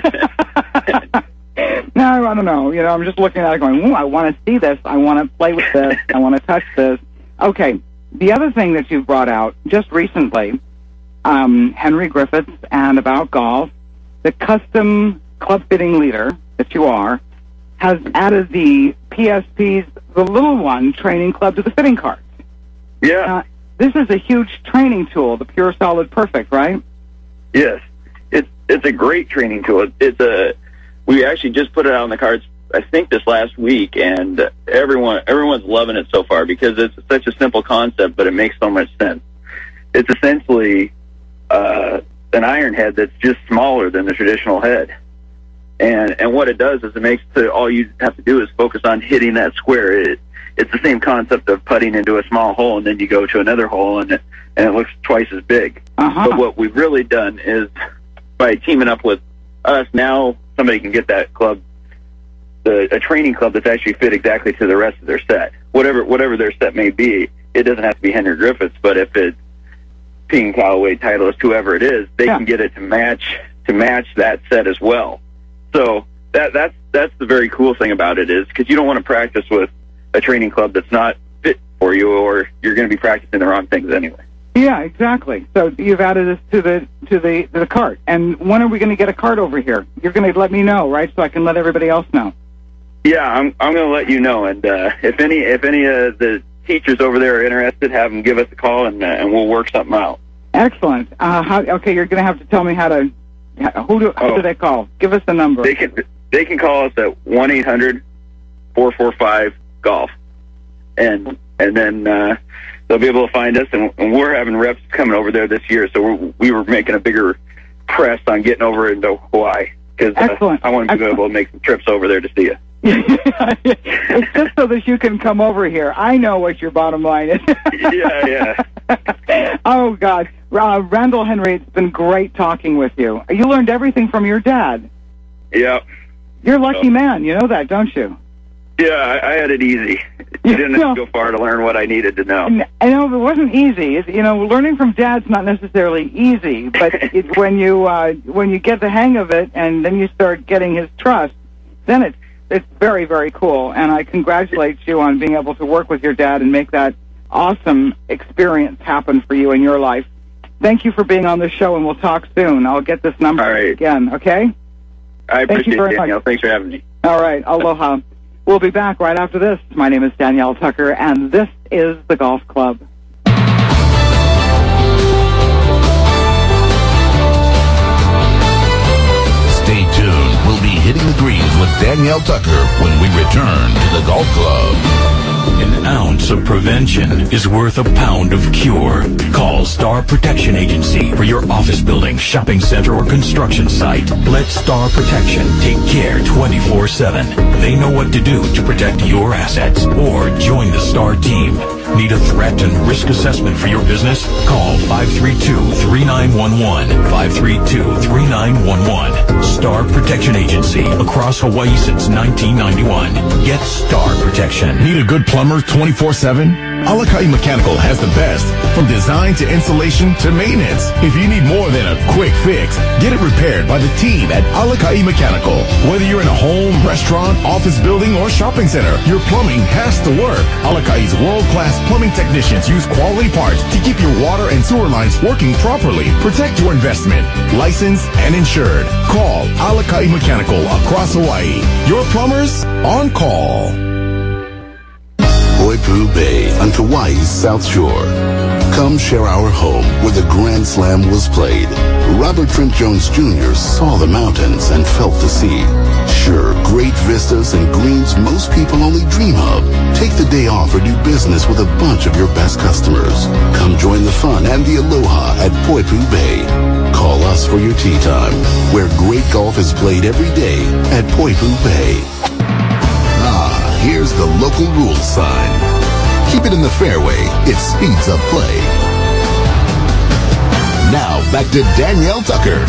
No, I don't know. You know, I'm just looking at it going, ooh, I want to see this. I want to play with this. I want to touch this. Okay. The other thing that you've brought out just recently, um, Henry Griffiths and About Golf, the custom club fitting leader that you are, has added the P S P's, the little one, training club to the fitting cards. Yeah. Uh, this is a huge training tool, the Pure Solid Perfect, right? Yes. It's it's a great training tool. It's a we actually just put it out on the cards, I think, this last week, and everyone everyone's loving it so far because it's such a simple concept, but it makes so much sense. It's essentially uh, an iron head that's just smaller than the traditional head. And and what it does is it makes it all you have to do is focus on hitting that square. It, it's the same concept of putting into a small hole, and then you go to another hole, and it, and it looks twice as big. Uh-huh. But what we've really done is by teaming up with us, now somebody can get that club, the a training club that's actually fit exactly to the rest of their set. Whatever whatever their set may be, it doesn't have to be Henry Griffiths, but if it's Ping, Callaway, Titleist, whoever it is, they Yeah. can get it to match to match that set as well. So that that that's that's the very cool thing about it is because you don't want to practice with a training club that's not fit for you, or you're going to be practicing the wrong things anyway. Yeah, exactly. So you've added this to the to the to the cart. And when are we going to get a cart over here? You're going to let me know, right? So I can let everybody else know. Yeah, I'm I'm going to let you know. And uh, if any if any of the teachers over there are interested, have them give us a call, and uh, and we'll work something out. Excellent. Uh, how, okay, you're going to have to tell me how to. Who do who oh, do they call? Give us the number. They can they can call us at one eight hundred four four five golf, and and then. Uh, They'll be able to find us, and, and we're having reps coming over there this year, so we're, we were making a bigger press on getting over into Hawaii, because uh, I want to be able to make some trips over there to see you. It's just so that you can come over here. I know what your bottom line is. yeah, yeah. Oh, God. Uh, Randall Henry, it's been great talking with you. You learned everything from your dad. Yeah. You're a lucky oh. man. You know that, don't you? Yeah, I, I had it easy. You didn't have to go far to learn what I needed to know. I know it wasn't easy. It's, you know, learning from dad's not necessarily easy, but it, when you uh, when you get the hang of it, and then you start getting his trust, then it's it's very very cool. And I congratulate you on being able to work with your dad and make that awesome experience happen for you in your life. Thank you for being on the show, and we'll talk soon. I'll get this number All right. again. Okay. I Thank appreciate you very it, Danielle. much. Thanks for having me. All right. Aloha. We'll be back right after this. My name is Danielle Tucker, and this is the Golf Club. Stay tuned. We'll be hitting the greens with Danielle Tucker when we return to the Golf Club. An ounce of prevention is worth a pound of cure. Call Star Protection Agency for your office building, shopping center, or construction site. Let Star Protection take care twenty-four seven. They know what to do to protect your assets. Or join the Star team. Need a threat and risk assessment for your business? Call five three two, three nine one one. five three two, three nine one one. Star Protection Agency. Across Hawaii since nineteen ninety-one. Get Star Protection. Need a good plumber twenty-four seven? Alakai Mechanical has the best, from design to installation to maintenance. If you need more than a quick fix, get it repaired by the team at Alakai Mechanical. Whether you're in a home, restaurant, office building, or shopping center, your plumbing has to work. Alakai's world-class plumbing technicians use quality parts to keep your water and sewer lines working properly. Protect your investment. Licensed and insured. Call Alakai Mechanical across Hawaii. Your plumbers on call. Poipu Bay on Kauai's South Shore. Come share our home where the Grand Slam was played. Robert Trent Jones Junior saw the mountains and felt the sea. Sure, great vistas and greens most people only dream of. Take the day off or do business with a bunch of your best customers. Come join the fun and the aloha at Poipu Bay. Call us for your tea time, where great golf is played every day at Poipu Bay. Here's the local rules sign. Keep it in the fairway. It speeds up play. Now, back to Danielle Tucker.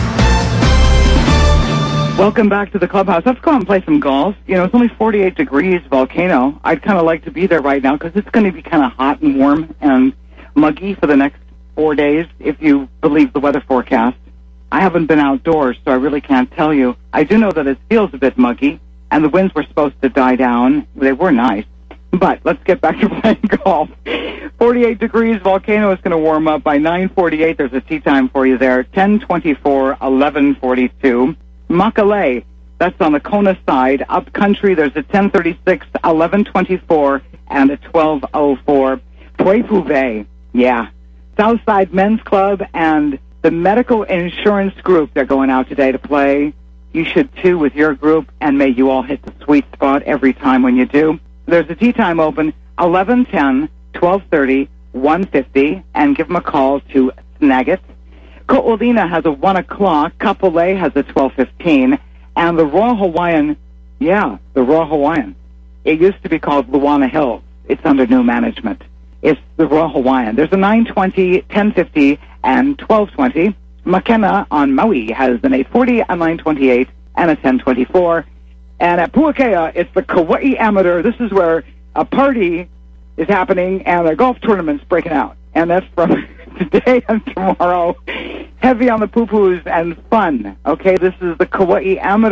Welcome back to the clubhouse. Let's go out and play some golf. You know, it's only forty-eight degrees, volcano. I'd kind of like to be there right now because it's going to be kind of hot and warm and muggy for the next four days, if you believe the weather forecast. I haven't been outdoors, so I really can't tell you. I do know that it feels a bit muggy. And the winds were supposed to die down. They were nice. But let's get back to playing golf. forty-eight degrees, volcano is going to warm up by nine forty-eight. There's a tee time for you there. ten twenty-four, eleven forty-two. Makalei, that's on the Kona side. Up country, there's a ten thirty-six, eleven twenty-four, and a twelve oh four. Poipu, yeah. Southside Men's Club and the Medical Insurance Group, they're going out today to play. You should, too, with your group, and may you all hit the sweet spot every time when you do. There's a tee time open, eleven ten, twelve thirty, one fifty, and give them a call to snag it. Ko'olina has a one o'clock, Kapolei has a twelve fifteen, and the Royal Hawaiian, yeah, the Royal Hawaiian. It used to be called Luana Hills. It's under new management. It's the Royal Hawaiian. There's a nine twenty, ten fifty, and twelve twenty. Makena on Maui has an eight forty, a nine twenty-eight, and a ten twenty-four. And at Puakea, it's the Kauai Amateur. This is where a party is happening and a golf tournament's breaking out. And that's from today and tomorrow. Heavy on the poo-poos and fun. Okay, this is the Kauai Amateur.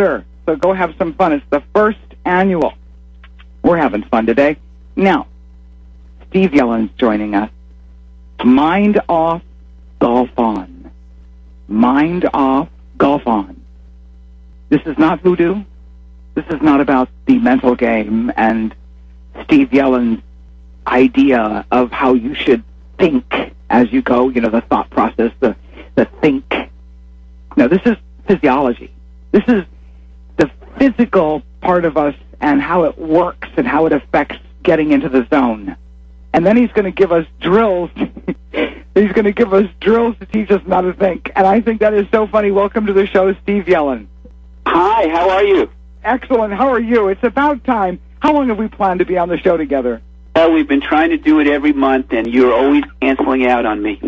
so go have some fun. It's the first annual. We're having fun today. Now, Steve Yellen's joining us. Mind off, golf on. Mind off, golf on. This is not voodoo. This is not about the mental game and Steve Yellen's idea of how you should think as you go, you know, the thought process, the, the think. No, this is physiology. This is the physical part of us and how it works and how it affects getting into the zone. And then he's going to give us drills. He's going to give us drills to teach us how to think. And I think that is so funny. Welcome to the show, Steve Yellen. Hi, how are you? Excellent. How are you? It's about time. How long have we planned to be on the show together? Well, we've been trying to do it every month, and you're always canceling out on me.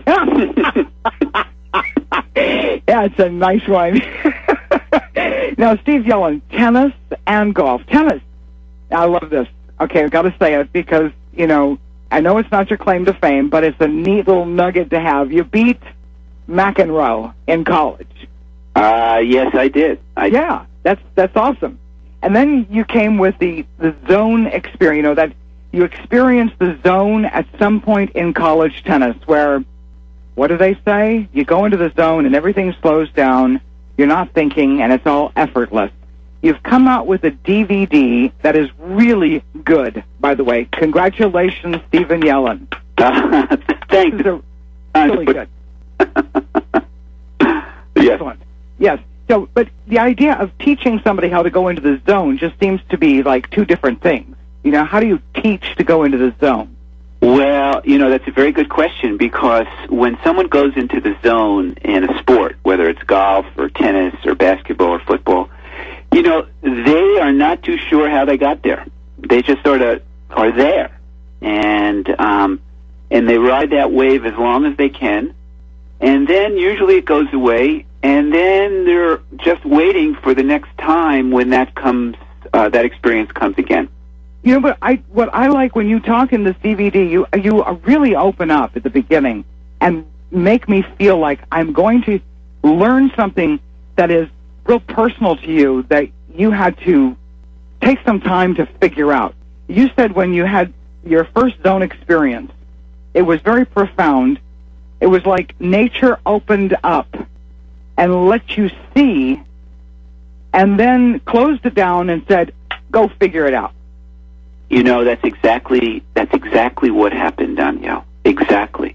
Yeah, it's a nice one. Now, Steve Yellen, tennis and golf. Tennis. I love this. Okay, I've got to say it because, you know, I know it's not your claim to fame, but it's a neat little nugget to have. You beat McEnroe in college. Uh, yes, I did. I yeah, that's that's awesome. And then you came with the, the zone experience, you know, that you experienced the zone at some point in college tennis where, what do they say? You go into the zone and everything slows down, you're not thinking, and it's all effortless. You've come out with a D V D that is really good, by the way. Congratulations, Stephen Yellen. Uh, thanks. This is a, really good. Yes. Excellent. Yes. So, but the idea of teaching somebody how to go into the zone just seems to be like two different things. You know, how do you teach to go into the zone? Well, you know, that's a very good question because when someone goes into the zone in a sport, whether it's golf or tennis or basketball or football, you know, they are not too sure how they got there. They just sort of are there. And, um, and they ride that wave as long as they can. And then usually it goes away. And then they're just waiting for the next time when that comes, uh, that experience comes again. You know, but I, what I like when you talk in this D V D, you, you really open up at the beginning and make me feel like I'm going to learn something that is real personal to you that you had to take some time to figure out. You said when you had your first zone experience, it was very profound. It was like nature opened up and let you see and then closed it down and said, go figure it out. You know, that's exactly that's exactly what happened, Danielle. Exactly.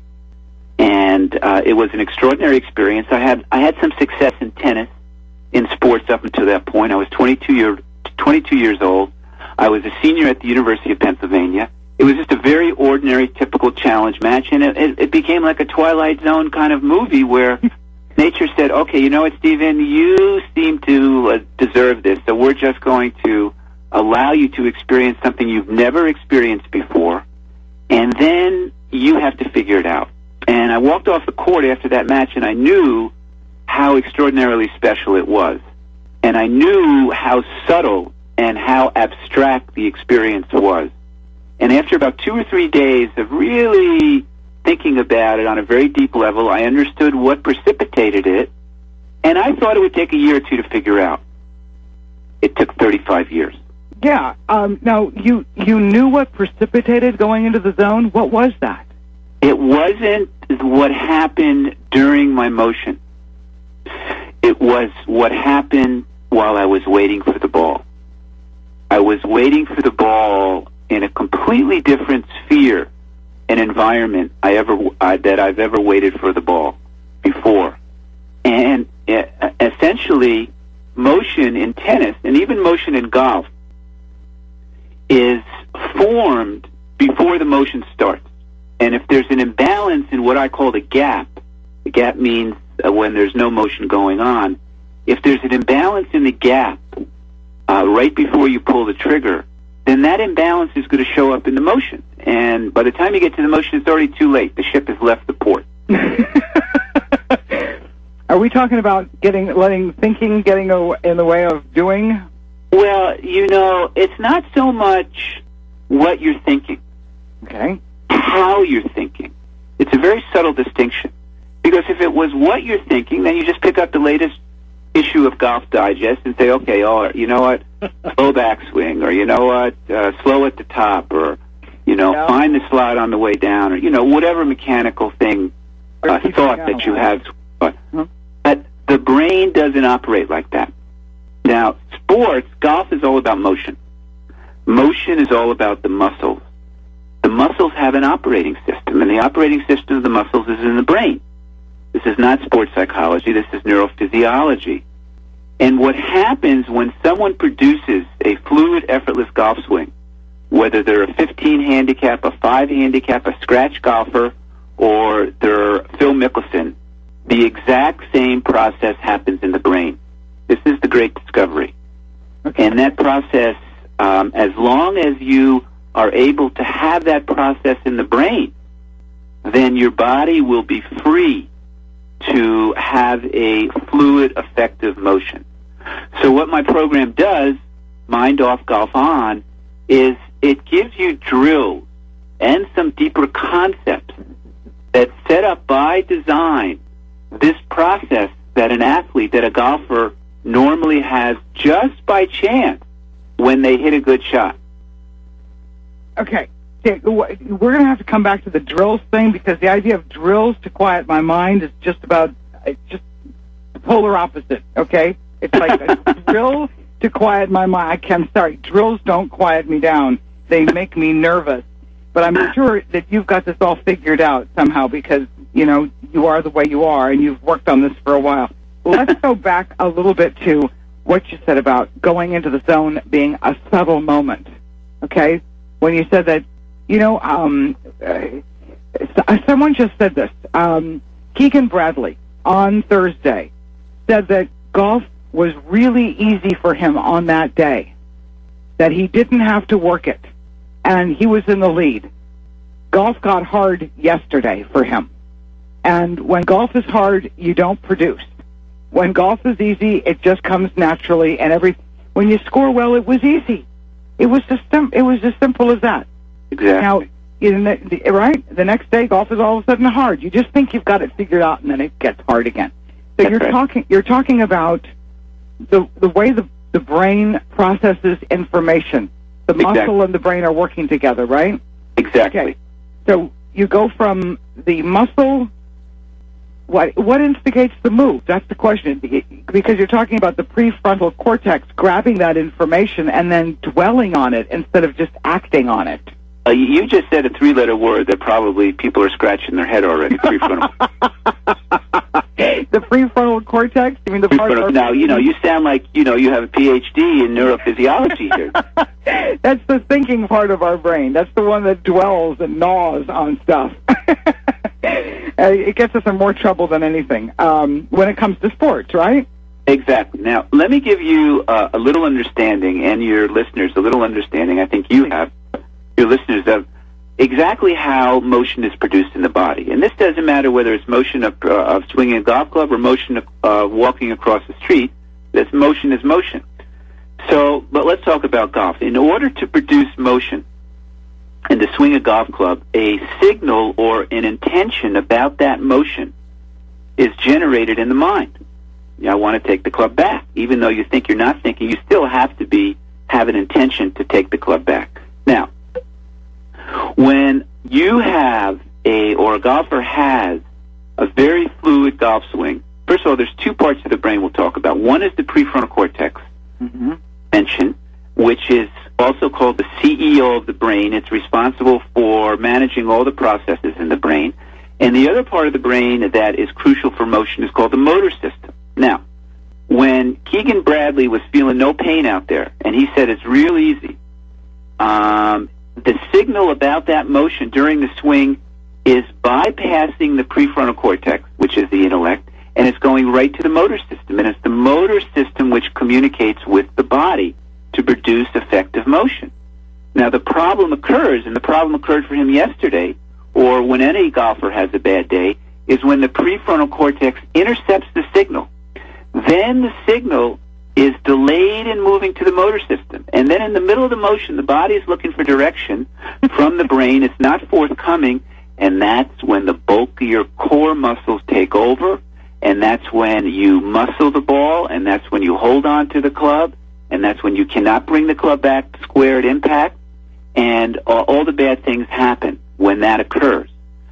And uh, it was an extraordinary experience. I had I had some success in tennis, in sports up until that point. I was twenty-two, year, twenty-two years old. I was a senior at the University of Pennsylvania. It was just a very ordinary, typical challenge match, and it, it, it became like a Twilight Zone kind of movie where nature said, okay, you know what, Stephen, you seem to uh, deserve this, so we're just going to allow you to experience something you've never experienced before, and then you have to figure it out. And I walked off the court after that match, and I knew how extraordinarily special it was. And I knew how subtle and how abstract the experience was. And after about two or three days of really thinking about it on a very deep level, I understood what precipitated it, and I thought it would take a year or two to figure out. It took thirty-five years. Yeah. Um, now, you you knew what precipitated going into the zone? What was that? It wasn't what happened during my motion. It was what happened while I was waiting for the ball. I was waiting for the ball in a completely different sphere and environment I ever uh, that I've ever waited for the ball before. And uh, essentially, motion in tennis and even motion in golf is formed before the motion starts. And if there's an imbalance in what I call the gap, the gap means uh, when there's no motion going on, if there's an imbalance in the gap uh, right before you pull the trigger, then that imbalance is going to show up in the motion. And by the time you get to the motion, it's already too late. The ship has left the port. Are we talking about getting, letting thinking getting in the way of doing? Well, you know, it's not so much what you're thinking. Okay. How you're thinking. It's a very subtle distinction. Because if it was what you're thinking, then you just pick up the latest issue of Golf Digest and say, okay, oh, you know what, slow backswing, or you know what, uh, slow at the top, or, you know, yeah. find the slide on the way down, or, you know, whatever mechanical thing, uh, thought that you have. Mm-hmm. But the brain doesn't operate like that. Now, sports, golf is all about motion. Motion is all about the muscles. The muscles have an operating system, and the operating system of the muscles is in the brain. This is not sports psychology. This is neurophysiology. And what happens when someone produces a fluid, effortless golf swing, whether they're a fifteen handicap, a five handicap, a scratch golfer, or they're Phil Mickelson, the exact same process happens in the brain. This is the great discovery. Okay. And that process, um, as long as you are able to have that process in the brain, then your body will be free to have a fluid, effective motion. So what my program does, Mind Off, Golf On, is it gives you drills and some deeper concepts that set up by design this process that an athlete, that a golfer normally has just by chance when they hit a good shot. Okay. We're going to have to come back to the drills thing, because the idea of drills to quiet my mind is just about, it's just the polar opposite, okay? It's like a drill to quiet my mind. I can't, sorry, drills don't quiet me down. They make me nervous. But I'm sure that you've got this all figured out somehow, because, you know, you are the way you are, and you've worked on this for a while. Let's go back a little bit to what you said about going into the zone being a subtle moment, okay? When you said that, you know, um, uh, someone just said this. Um, Keegan Bradley on Thursday said that golf was really easy for him on that day, that he didn't have to work it, and he was in the lead. Golf got hard yesterday for him. And when golf is hard, you don't produce. When golf is easy, it just comes naturally, and every when you score well, it was easy. It was just sim- it was as simple as that. Exactly. Now, in the, the, right, the next day, golf is all of a sudden hard. You just think you've got it figured out, and then it gets hard again. So That's you're right. talking you're talking about the the way the the brain processes information. The Exactly. muscle and the brain are working together, right? Exactly. Okay. So you go from the muscle. What what instigates the move? That's the question. Because you're talking about the prefrontal cortex grabbing that information and then dwelling on it instead of just acting on it. Uh, you just said a three-letter word that probably people are scratching their head already. Prefrontal. The prefrontal cortex? You mean the part prefrontal. of Now, you know, you sound like, you know, you have a P H D in neurophysiology here. That's the thinking part of our brain. That's the one that dwells and gnaws on stuff. It gets us in more trouble than anything um, when it comes to sports, right? Exactly. Now, let me give you uh, a little understanding, and your listeners a little understanding, I think you have, your listeners, of exactly how motion is produced in the body. And this doesn't matter whether it's motion of, uh, of swinging a golf club or motion of uh, walking across the street. This motion is motion. So, but let's talk about golf. In order to produce motion and to swing a golf club, a signal or an intention about that motion is generated in the mind. Yeah, I want to take the club back. Even though you think you're not thinking, you still have to be have an intention to take the club back. Now, when you have a, or a golfer has, a very fluid golf swing, first of all, there's two parts of the brain we'll talk about. One is the prefrontal cortex, mm-hmm. mention, which is also called the C E O of the brain. It's responsible for managing all the processes in the brain. And the other part of the brain that is crucial for motion is called the motor system. Now, when Keegan Bradley was feeling no pain out there, and he said it's real easy, um, the signal about that motion during the swing is bypassing the prefrontal cortex, which is the intellect, and it's going right to the motor system. And it's the motor system which communicates with the body to produce effective motion. Now, the problem occurs, and the problem occurred for him yesterday, or when any golfer has a bad day, is when the prefrontal cortex intercepts the signal. Then the signal is delayed in moving to the motor system. And then in the middle of the motion, the body is looking for direction from the brain. It's not forthcoming, and that's when the bulkier core muscles take over, and that's when you muscle the ball, and that's when you hold on to the club, and that's when you cannot bring the club back square at impact, and all, all the bad things happen when that occurs.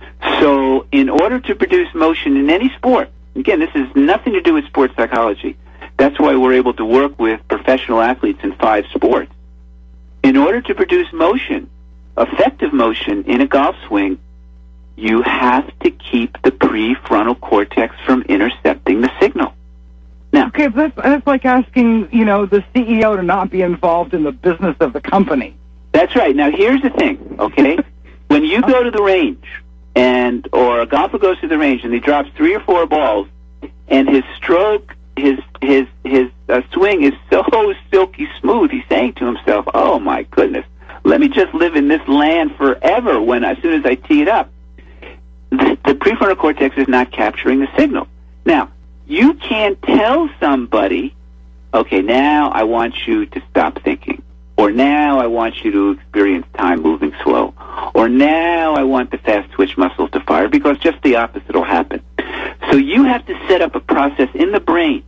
So in order to produce motion in any sport, again, this has nothing to do with sports psychology. That's why we're able to work with professional athletes in five sports. In order to produce motion, effective motion in a golf swing, you have to keep the prefrontal cortex from intercepting the signal. Now, okay, but that's, that's like asking, you know, the C E O to not be involved in the business of the company. That's right. Now, here's the thing, okay? When you go to the range, and or a golfer goes to the range and he drops three or four balls, and his stroke, his his his uh, swing is so silky smooth, he's saying to himself, "Oh my goodness, let me just live in this land forever." When as soon as I tee it up, the, the prefrontal cortex is not capturing the signal. Now, you can't tell somebody, "Okay, now I want you to stop thinking," or "Now I want you to experience time moving slow," or "Now I want the fast twitch muscles to fire," because just the opposite will happen. So you have to set up a process in the brain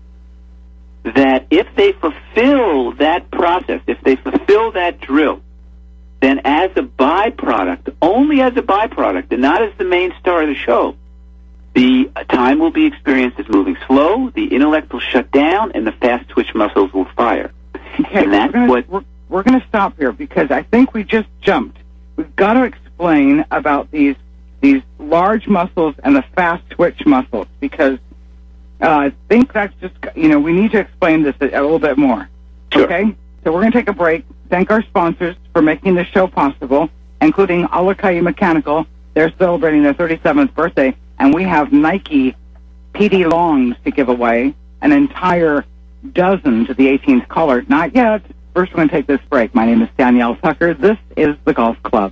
that if they fulfill that process, if they fulfill that drill, then as a byproduct, only as a byproduct, and not as the main star of the show, the time will be experienced as moving slow, the intellect will shut down, and the fast twitch muscles will fire. Okay, and that's we're gonna, what... We're, we're going to stop here because I think we just jumped. We've got to explain about these these large muscles and the fast twitch muscles, because uh, I think that's just, you know, we need to explain this a, a little bit more. Sure. Okay? So we're going to take a break, thank our sponsors for making this show possible, including Alakai Mechanical. They're celebrating their thirty-seventh birthday, and we have Nike P D Longs to give away, an entire dozen to the eighteenth caller. Not yet. First, we're going to take this break. My name is Danielle Tucker. This is The Golf Club.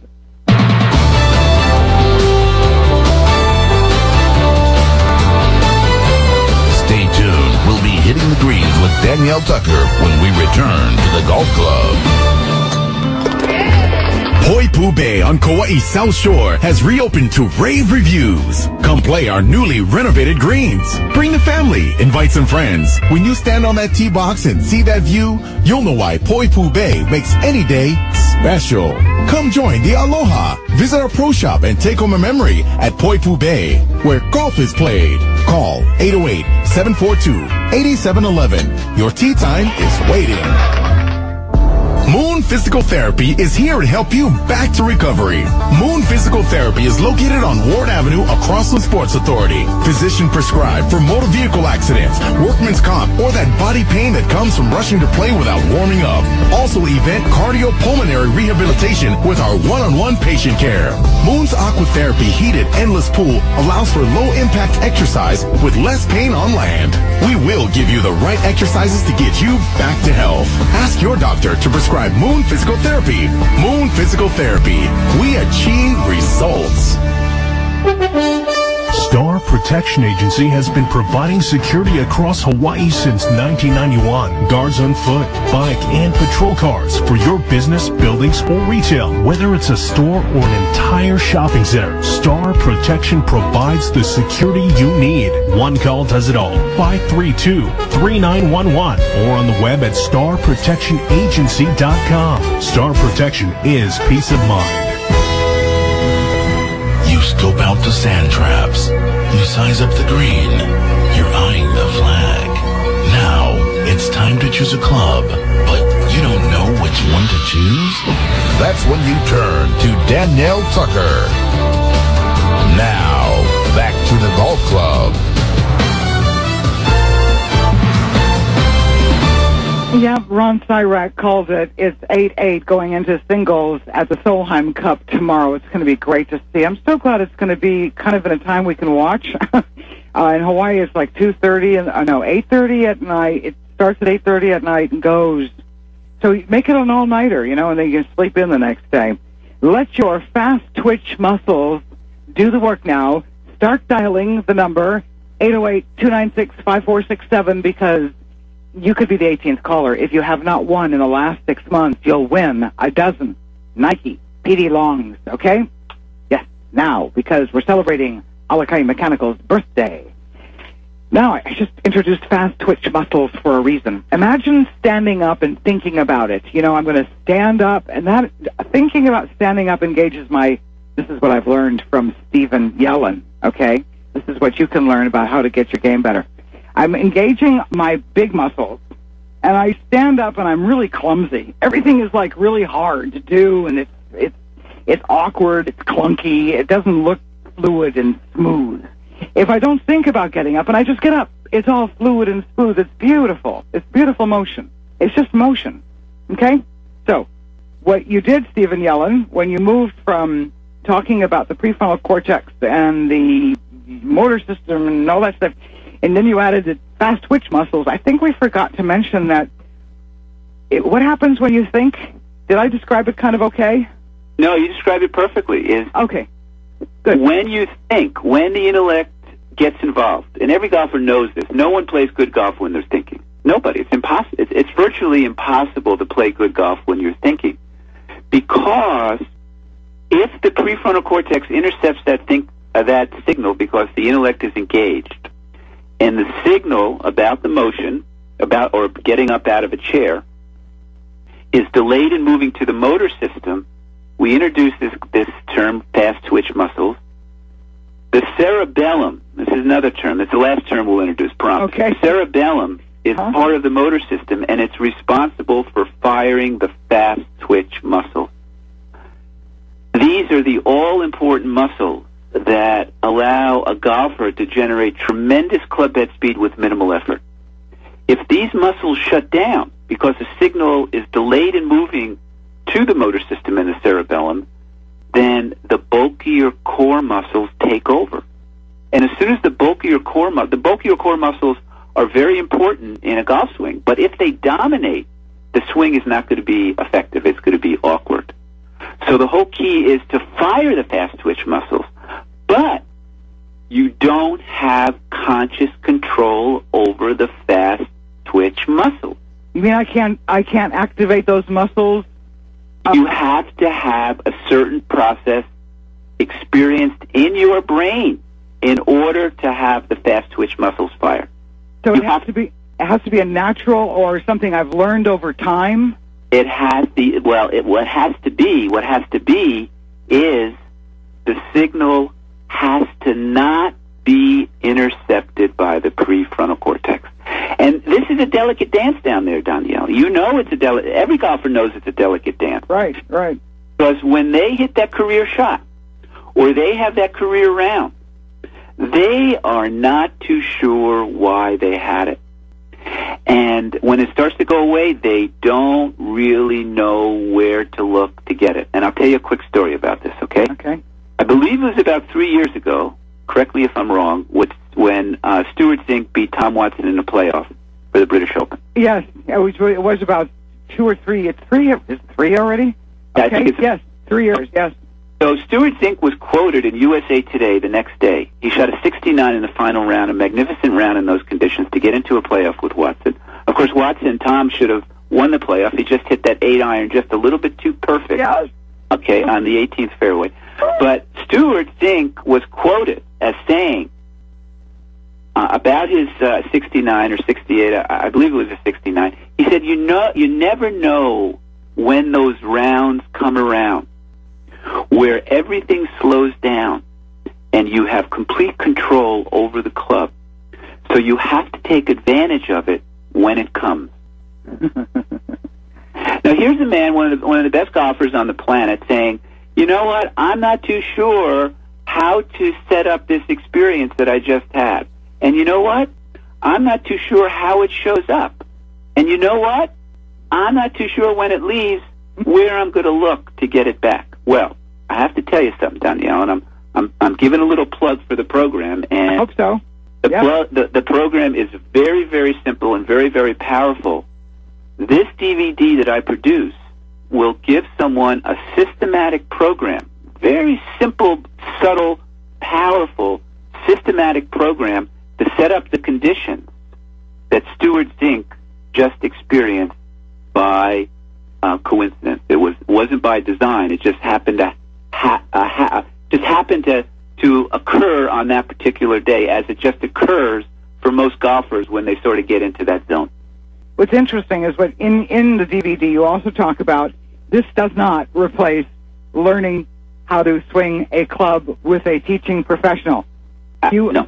Stay tuned. We'll be hitting the greens with Danielle Tucker when we return to the Golf Club. Poipu Bay on Kauai's South Shore has reopened to rave reviews. Come play our newly renovated greens. Bring the family, invite some friends. When you stand on that tee box and see that view, you'll know why Poipu Bay makes any day special. Come join the Aloha. Visit our pro shop and take home a memory at Poipu Bay, where golf is played. Call eight oh eight, seven four two, eight seven one one. Your tee time is waiting. Moon Physical Therapy is here to help you back to recovery. Moon Physical Therapy is located on Ward Avenue across from Sports Authority. Physician prescribed for motor vehicle accidents, workman's comp, or that body pain that comes from rushing to play without warming up. Also event cardiopulmonary rehabilitation with our one-on-one patient care. Moon's Aquatherapy heated endless pool allows for low-impact exercise with less pain on land. We will give you the right exercises to get you back to health. Ask your doctor to prescribe Moon Physical Therapy. Moon Physical Therapy. We achieve results. Star Protection Agency has been providing security across Hawaii since nineteen ninety-one. Guards on foot, bike, and patrol cars for your business, buildings, or retail. Whether it's a store or an entire shopping center, Star Protection provides the security you need. One call does it all. five three two, three nine one one or on the web at star protection agency dot com. Star Protection is peace of mind. You scope out the sand traps. You size up the green. You're eyeing the flag. Now, it's time to choose a club, but you don't know which one to choose? That's when you turn to Danielle Tucker. Now, back to the Golf Club. Yeah, Ron Cyrac calls it. It's eight eight going into singles at the Solheim Cup tomorrow. It's going to be great to see. I'm so glad it's going to be kind of in a time we can watch. uh, in Hawaii, it's like two thirty, and uh, no, eight thirty at night. It starts at eight thirty at night and goes. So make it an all-nighter, you know, and then you can sleep in the next day. Let your fast twitch muscles do the work now. Start dialing the number eight oh eight, two nine six, five four six seven because you could be the eighteenth caller. If you have not won in the last six months, you'll win a dozen Nike P D Longs, okay? Yes, now, because we're celebrating Alakai Mechanical's birthday. No, I just introduced fast twitch muscles for a reason. Imagine standing up and thinking about it. You know, I'm going to stand up, and that thinking about standing up engages my, this is what I've learned from Stephen Yellen, okay? This is what you can learn about how to get your game better. I'm engaging my big muscles, and I stand up, and I'm really clumsy. Everything is, like, really hard to do, and it's, it's, it's awkward, it's clunky, it doesn't look fluid and smooth. If I don't think about getting up and I just get up, it's all fluid and smooth. It's beautiful. It's beautiful motion. It's just motion. Okay? So, what you did, Stephen Yellen, when you moved from talking about the prefrontal cortex and the motor system and all that stuff, and then you added the fast twitch muscles, I think we forgot to mention that it, what happens when you think? Did I describe it kind of okay? No, you described it perfectly. Is okay. Good. When you think, when the intellect gets involved, and every golfer knows this, no one plays good golf when they're thinking. Nobody. It's impossible. It's, it's virtually impossible to play good golf when you're thinking, because if the prefrontal cortex intercepts that think uh, that signal because the intellect is engaged, and the signal about the motion, about or getting up out of a chair, is delayed in moving to the motor system, we introduce this, this term, fast twitch muscles. The cerebellum, this is another term, it's the last term we'll introduce, prompt. Okay. The cerebellum is huh? part of the motor system, and it's responsible for firing the fast twitch muscles. These are the all-important muscles that allow a golfer to generate tremendous club head speed with minimal effort. If these muscles shut down because the signal is delayed in moving to the motor system in the cerebellum, then the bulkier core muscles take over. And as soon as the bulkier core mu- the bulkier core muscles are very important in a golf swing, but if they dominate, the swing is not going to be effective. It's going to be awkward. So the whole key is to fire the fast twitch muscles, but you don't have conscious control over the fast twitch muscles. You mean I can't I can't activate those muscles? You have to have a certain process experienced in your brain in order to have the fast twitch muscles fire. So you it has to be it has to be a natural or something I've learned over time? It has the well, it what has to be, what has to be is the signal has to not be intercepted by the prefrontal cortex. And this is a delicate dance down there, Danielle. You know it's a delicate, every golfer knows it's a delicate dance. Right, right. Because when they hit that career shot, or they have that career round, they are not too sure why they had it. And when it starts to go away, they don't really know where to look to get it. And I'll tell you a quick story about this, okay? Okay. I believe it was about three years ago, correct me if I'm wrong, when uh, Stuart Zink beat Tom Watson in the playoff for the British Open. Yes, it was, it was about two or three. It's three. Is it three already? Yeah, okay. I think it's yes, three years, yes. So Stuart Zink was quoted in U S A Today the next day. He shot a sixty-nine in the final round, a magnificent round in those conditions to get into a playoff with Watson. Of course, Watson, Tom should have won the playoff. He just hit that eight iron just a little bit too perfect. Yes. Okay, on the eighteenth fairway. But Stuart Zink was quoted as saying uh, about his uh, sixty-nine or sixty-eight, I, I believe it was a sixty-nine. He said, "You know, you never know when those rounds come around, where everything slows down and you have complete control over the club. So you have to take advantage of it when it comes." Now, here's a man, one of the, one of the best golfers on the planet, saying, "You know what? I'm not too sure how to set up this experience that I just had. And you know what? I'm not too sure how it shows up. And you know what? I'm not too sure when it leaves where I'm going to look to get it back." Well, I have to tell you something, Danielle, and I'm I'm I'm giving a little plug for the program. And I hope so. The, yep. pl- the the program is very, very simple and very, very powerful. This D V D that I produce will give someone a systematic program, very simple, subtle, powerful, systematic program to set up the conditions that Stuart Zink just experienced by uh, coincidence. It was wasn't by design. It just happened to ha- uh, ha- just happened to to occur on that particular day, as it just occurs for most golfers when they sort of get into that zone. What's interesting is what in, in the D V D you also talk about, this does not replace learning how to swing a club with a teaching professional. Uh, you, no.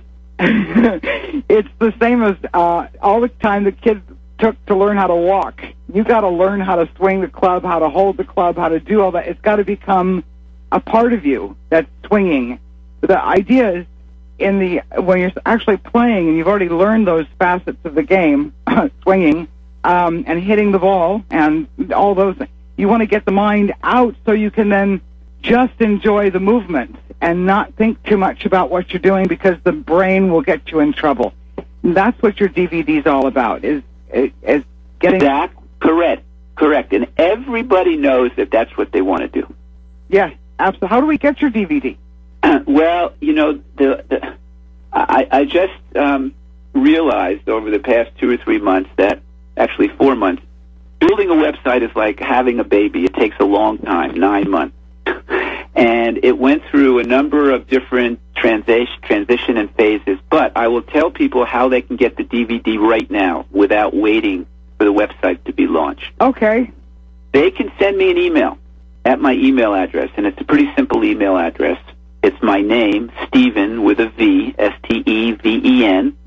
It's the same as uh, all the time the kids took to learn how to walk. You got to learn how to swing the club, how to hold the club, how to do all that. It's got to become a part of you that's swinging. The idea is in the when you're actually playing and you've already learned those facets of the game, swinging um, and hitting the ball and all those things. You want to get the mind out so you can then just enjoy the movement and not think too much about what you're doing because the brain will get you in trouble. And that's what your D V D is all about, is, is getting... That, correct, correct. And everybody knows that that's what they want to do. Yes, absolutely. How do we get your D V D? Well, you know, the, the I, I just um, realized over the past two or three months that, actually four months, building a website is like having a baby. It takes a long time, nine months. And it went through a number of different transition, transition and phases. But I will tell people how they can get the D V D right now without waiting for the website to be launched. Okay. They can send me an email at my email address, and it's a pretty simple email address. It's my name, Stephen, with a V, S T E V E N,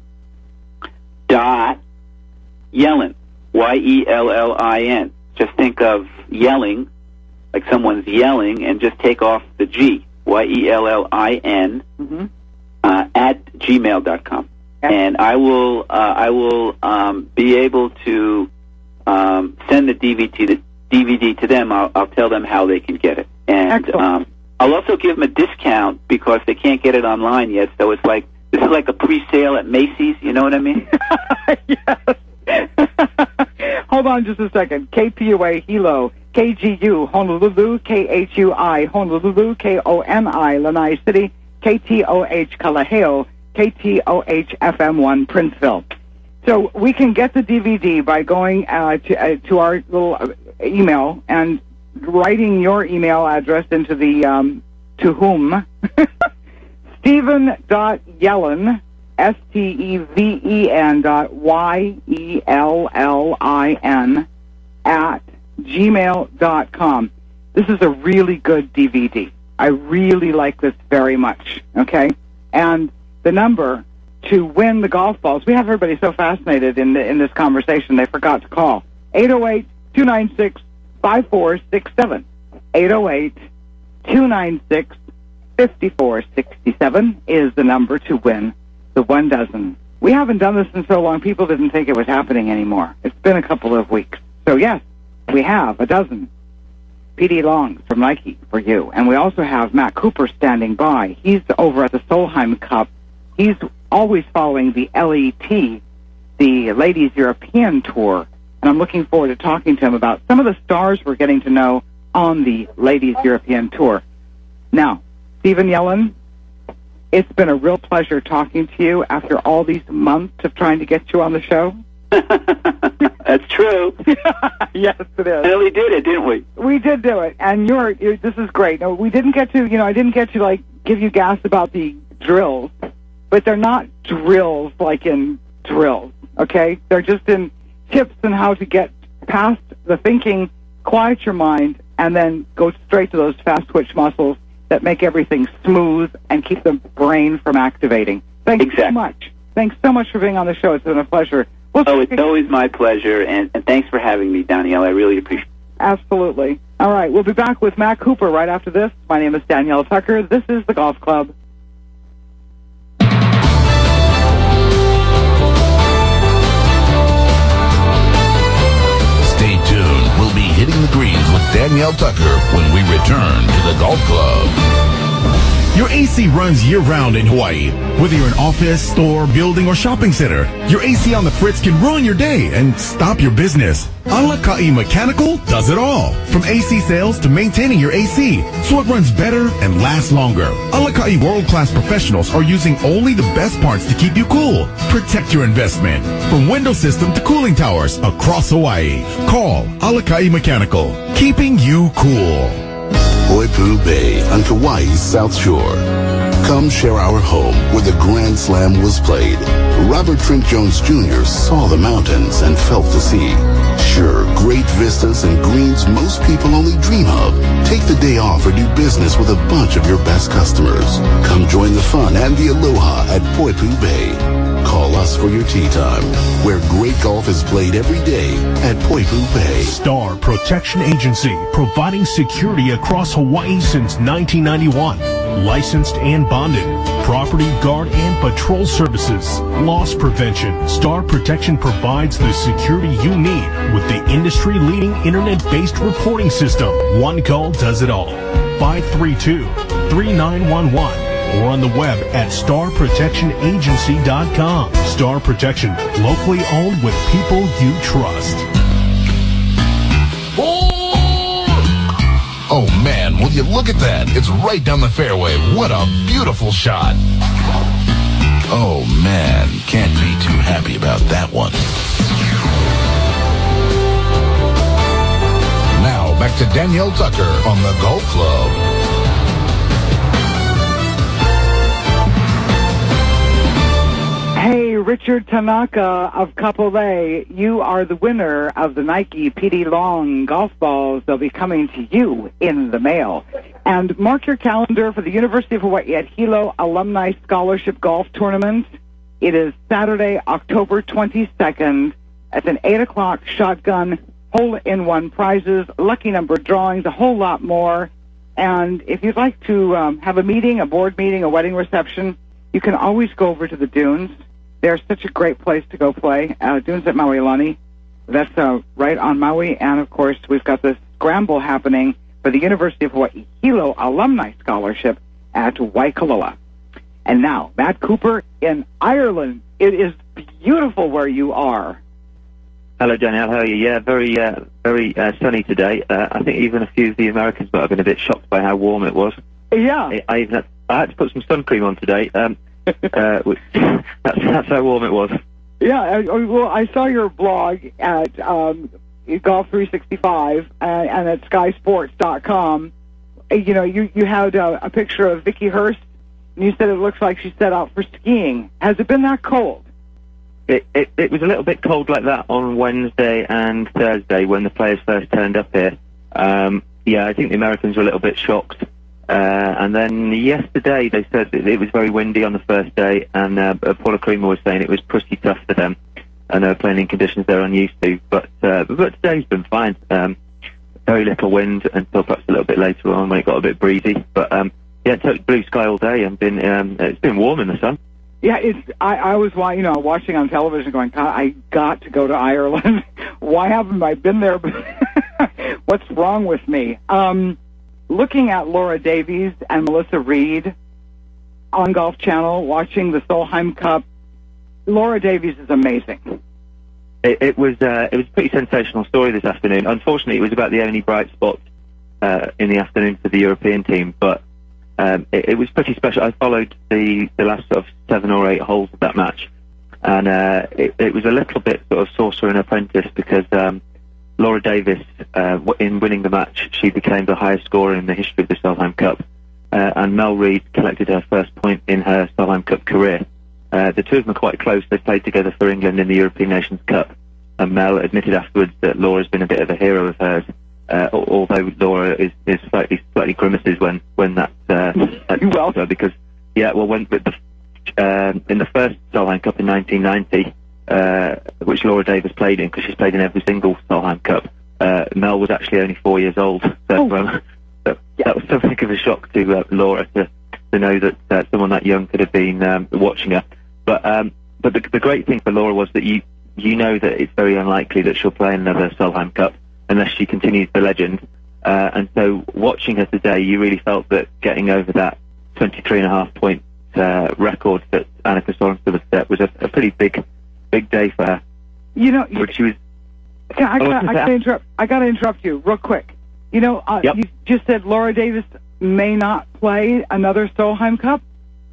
dot Yellin, Y E L L I N. Just think of yelling, like someone's yelling, and just take off the G, Y E L L I N, mm-hmm. uh, at gmail dot com. And I will, uh, I will um, be able to um, send the D V D, the D V D to them. I'll, I'll tell them how they can get it. And um, I'll also give them a discount because they can't get it online yet. So it's like, this is like a pre-sale at Macy's. You know what I mean? Yes. Hold on just a second. K P U A, Hilo. K G U, Honolulu. K H U I, Honolulu. K O N I, Lanai City. K T O H, Kalaheo. K T O H F M one, Princeville. So we can get the D V D by going uh, to, uh, to our little uh, email and writing your email address into the, um, to whom? Stephen dot Yellin, S T E V E N dot Y E L L I N, at gmail dot com. This is a really good D V D. I really like this very much, okay? And the number to win the golf balls, we have everybody so fascinated in the, in this conversation they forgot to call. eight oh eight, two nine six, five four six seven. eight oh eight, two nine six, five four six seven is the number to win the one dozen. We haven't done this in so long, people didn't think it was happening anymore. It's been a couple of weeks. So yes, we have a dozen P D Longs from Nike for you. And we also have Matt Cooper standing by. He's over at the Solheim Cup. He's always following the L E T, the Ladies European Tour. And I'm looking forward to talking to him about some of the stars we're getting to know on the Ladies European Tour. Now, Stephen Yellin, it's been a real pleasure talking to you after all these months of trying to get you on the show. That's true. Yes, it is. We really did it, didn't we? We did do it, and you're, you're. This is great. No, we didn't get to. You know, I didn't get to like give you gas about the drills, but they're not drills like in drills. Okay, they're just in tips on how to get past the thinking, quiet your mind, and then go straight to those fast twitch muscles that make everything smooth and keep the brain from activating. Thanks exactly. so much. Thanks so much for being on the show. It's been a pleasure. We'll oh, it's always my pleasure, and, and thanks for having me, Danielle. I really appreciate it. Absolutely. All right, we'll be back with Matt Cooper right after this. My name is Danielle Tucker. This is The Golf Club. Stay tuned. We'll be hitting the greens with Danielle Tucker when we return to The Golf Club. Your A C runs year-round in Hawaii. Whether you're an office, store, building, or shopping center, your A C on the fritz can ruin your day and stop your business. Alakai Mechanical does it all. From A C sales to maintaining your A C, so it runs better and lasts longer. Alakai world-class professionals are using only the best parts to keep you cool. Protect your investment. From window system to cooling towers across Hawaii. Call Alakai Mechanical, keeping you cool. Oipu Bay on Kauai's South Shore. Come share our home where the Grand Slam was played. Robert Trent Jones Junior saw the mountains and felt the sea. Sure, great vistas and greens most people only dream of. Take the day off or do business with a bunch of your best customers. Come join the fun and the aloha at Poipu Bay. Call us for your tea time, where great golf is played every day at Poipu Bay. Star Protection Agency, providing security across Hawaii since nineteen ninety-one. Licensed and bonded. Property guard and patrol services. Loss prevention. Star Protection provides the security you need with the industry-leading internet-based reporting system. One call does it all. five three two, three nine one one. Or on the web at star protection agency dot com. Star Protection, locally owned with people you trust. Oh man, will you look at that? It's right down the fairway. What a beautiful shot. Oh man, can't be too happy about that one. Now back to Danielle Tucker on the Golf Club. Hey, Richard Tanaka of Kapolei, you are the winner of the Nike P D Long golf balls. They'll be coming to you in the mail. And mark your calendar for the University of Hawaii at Hilo Alumni Scholarship Golf Tournament. It is Saturday, October twenty-second. It's an eight o'clock shotgun, hole-in-one prizes, lucky number drawings, a whole lot more. And if you'd like to um, have a meeting, a board meeting, a wedding reception, you can always go over to the Dunes. They're such a great place to go play. Uh, Dunes at Maui-Lani. That's uh, right on Maui. And, of course, we've got this scramble happening for the University of Hawaii Hilo Alumni Scholarship at Waikoloa. And now, Matt Cooper in Ireland. It is beautiful where you are. Hello, Danielle. How are you? Yeah, very, uh, very uh, sunny today. Uh, I think even a few of the Americans might have been a bit shocked by how warm it was. Yeah. I, I even had, I had to put some sun cream on today. Um, uh, which, that's, that's how warm it was. Yeah, I, well, I saw your blog at um, Golf three sixty-five and, and at sky sports dot com. You know, you, you had uh, a picture of Vicky Hurst, and you said it looks like she set out for skiing. Has it been that cold? It, it, it was a little bit cold like that on Wednesday and Thursday when the players first turned up here. Um, yeah, I think the Americans were a little bit shocked. Uh, and then yesterday they said that it was very windy on the first day, and uh, Paula Creamer was saying it was pretty tough for them, and they were playing in conditions they're unused to. But uh, but today's been fine. Um, very little wind until perhaps a little bit later on when it got a bit breezy. But um, yeah, totally blue sky all day, and been um, it's been warm in the sun. Yeah, it's. I, I was, you know, watching on television, going, God, I got to go to Ireland. Why haven't I been there? What's wrong with me? Um, looking at Laura Davies and Melissa Reed on Golf Channel, watching the Solheim Cup, Laura Davies is amazing. It, it was uh, it was a pretty sensational story this afternoon. Unfortunately, it was about the only bright spot uh, in the afternoon for the European team, but um, it, it was pretty special. I followed the, the last sort of seven or eight holes of that match, and uh, it, it was a little bit sort of sorcerer and apprentice because um, Laura Davis, uh, in winning the match, she became the highest scorer in the history of the Solheim Cup, uh, and Mel Reid collected her first point in her Solheim Cup career. Uh, the two of them are quite close. They played together for England in the European Nations Cup, and Mel admitted afterwards that Laura's been a bit of a hero of hers, uh, although Laura is, is slightly slightly grimaces when when that uh, well, her because yeah, well, when with the uh, in the first Solheim Cup in nineteen ninety, uh, which Laura Davis played in because she's played in every single Solheim Cup, uh, Mel was actually only four years old, so oh. um, that, that was something of a shock to uh, Laura to to know that uh, someone that young could have been um, watching her. But um, but the, the great thing for Laura was that you you know that it's very unlikely that she'll play another Solheim Cup unless she continues the legend. Uh, and so watching her today, you really felt that getting over that twenty-three and a half point uh, record that Annika Sorenstam had set was a, a pretty big big day for her. You know, But she was. yeah, I Oh, got I got to interrupt. I got to interrupt you real quick. You know, uh, Yep. you just said Laura Davis may not play another Solheim Cup.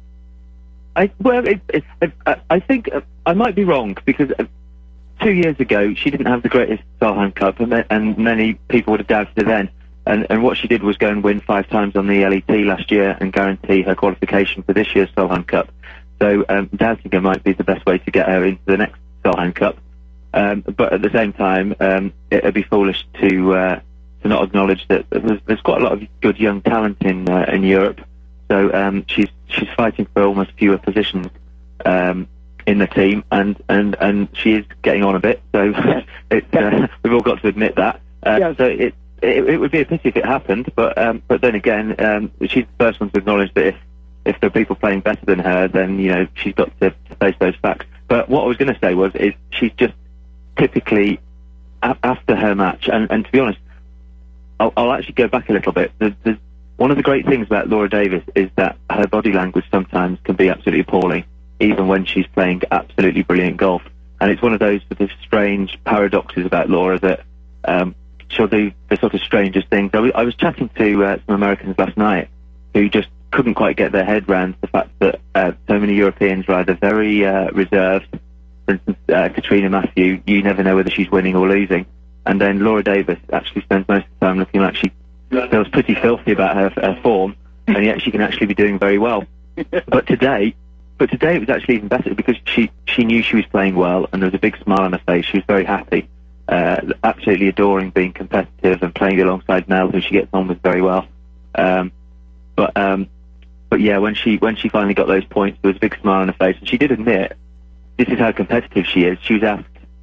I, well, it, it, I, I think uh, I might be wrong because uh, two years ago she didn't have the greatest Solheim Cup, and, and many people would have doubted her then. and, and what she did was go and win five times on the L E T last year and guarantee her qualification for this year's Solheim Cup. So um, doubting her might be the best way to get her into the next Solheim Cup. Um, but at the same time, um, it would be foolish to uh, to not acknowledge that there's, there's quite a lot of good young talent in uh, in Europe. So um, she's she's fighting for almost fewer positions um, in the team, and, and, and she is getting on a bit. So it's, uh, we've all got to admit that. Uh, yes. So it, it it would be a pity if it happened, but um, but then again, um, she's the first one to acknowledge that if if there are people playing better than her, then you know she's got to, to face those facts. But what I was going to say was, is she's just typically a after her match, and, and to be honest, I'll, I'll actually go back a little bit. There's, there's, one of the great things about Laura Davis is that her body language sometimes can be absolutely appalling, even when she's playing absolutely brilliant golf. And it's one of those sort of strange paradoxes about Laura that um, she'll do the sort of strangest things. I, I was chatting to uh, some Americans last night who just couldn't quite get their head around the fact that uh, so many Europeans are either very uh, reserved. For instance, uh, Katrina Matthew, you never know whether she's winning or losing. And then Laura Davis actually spends most of the time looking like she feels pretty filthy about her, her form, and yet she can actually be doing very well. But today, but today it was actually even better because she she knew she was playing well, and there was a big smile on her face. She was very happy, uh, absolutely adoring being competitive and playing alongside Mel, who she gets on with very well. Um, but um, but yeah, when she when she finally got those points, there was a big smile on her face, and she did admit this is how competitive she is. She was asked,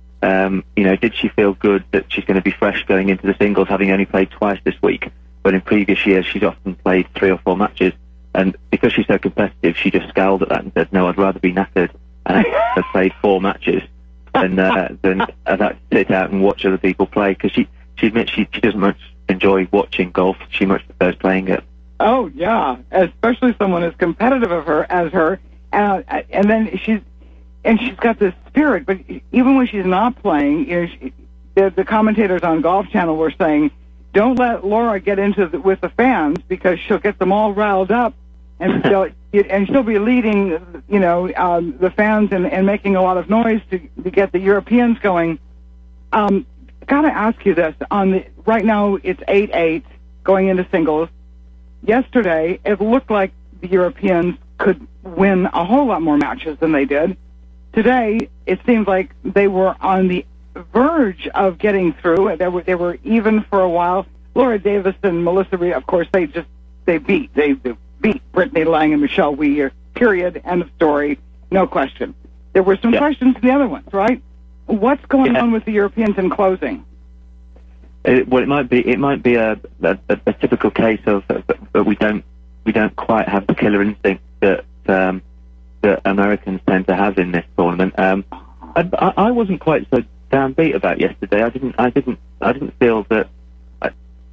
Um, you know, did she feel good that she's going to be fresh going into the singles, having only played twice this week, but in previous years she's often played three or four matches, and because she's so competitive, she just scowled at that and said, no, I'd rather be knackered and have played four matches than, uh, than have had to sit out and watch other people play, because she, she admits she, she doesn't much enjoy watching golf, she much prefers playing it. Oh, yeah, especially someone as competitive of her as her, uh, and then she's And she's got this spirit, but even when she's not playing, you know, she, the, the commentators on Golf Channel were saying, don't let Laura get into the, with the fans because she'll get them all riled up, and she'll, and she'll be leading, you know, um, the fans and, and making a lot of noise to, to get the Europeans going. Um, got to ask you this: on the right now, it's eight eight going into singles. Yesterday, it looked like the Europeans could win a whole lot more matches than they did. Today, it seems like they were on the verge of getting through. They were, they were even for a while. Laura Davis and Melissa Reed, of course, they just they beat they, they beat Brittany Lang and Michelle Wie. Period. End of story. No question. There were some yeah. questions to the other ones, right? What's going yeah. on with the Europeans in closing? It, well, it might be it might be a a, a typical case of, but we don't we don't quite have the killer instinct that. Um, that Americans tend to have in this tournament. Um, I, I wasn't quite so downbeat about yesterday. I didn't. I didn't. I didn't feel that uh,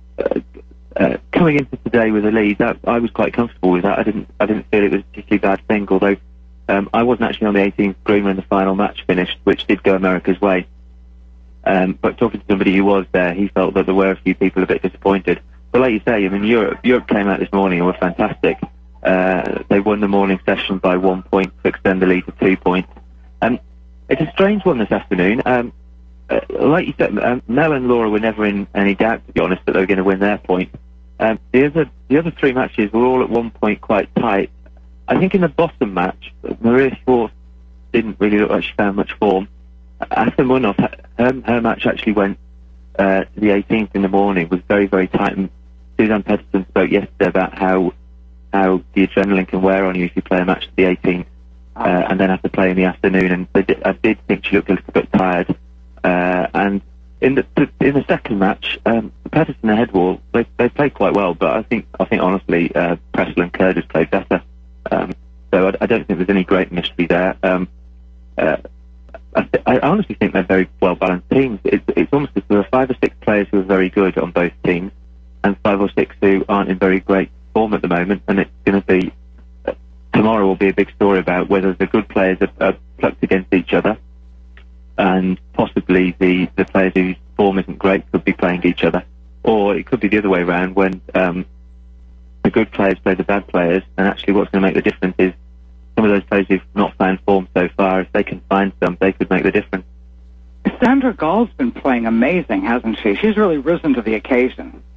uh, coming into today with a lead. That I was quite comfortable with that. I didn't. I didn't feel it was a particularly bad thing. Although um, I wasn't actually on the eighteenth green when the final match finished, which did go America's way. Um, but talking to somebody who was there, he felt that there were a few people a bit disappointed. But like you say, I mean, Europe. Europe came out this morning and were fantastic. Uh, they won the morning session by one point to extend the lead to two points. Um, it's a strange one this afternoon. Um, uh, like you said, um, Mel and Laura were never in any doubt, to be honest, that they were going to win their point. Um, the other the other three matches were all at one point quite tight. I think in the bottom match, Maria Schwartz didn't really look like she found much form. After Munoz, her, her match actually went uh, to the eighteenth in the morning, was very, very tight. And Suzanne Petterson spoke yesterday about how how the adrenaline can wear on you if you play a match to the eighteenth uh, and then have to play in the afternoon. And they did, I did think she looked a little bit tired. Uh, and in the, the in the second match, um, Petterson and Headwall, they they played quite well, but I think I think honestly, uh, Pressel and Curtis played better. Um, so I, I don't think there's any great mystery there. Um, uh, I, th I honestly think they're very well balanced teams. It's, it's almost as there are five or six players who are very good on both teams, and five or six who aren't in very great form at the moment, and it's going to be uh, tomorrow will be a big story about whether the good players are, are plucked against each other, and possibly the the players whose form isn't great could be playing each other, or it could be the other way around when um, the good players play the bad players, and actually what's going to make the difference is some of those players who've not found form so far. If they can find some, they could make the difference. Sandra Gall's been playing amazing, hasn't she? She's really risen to the occasion.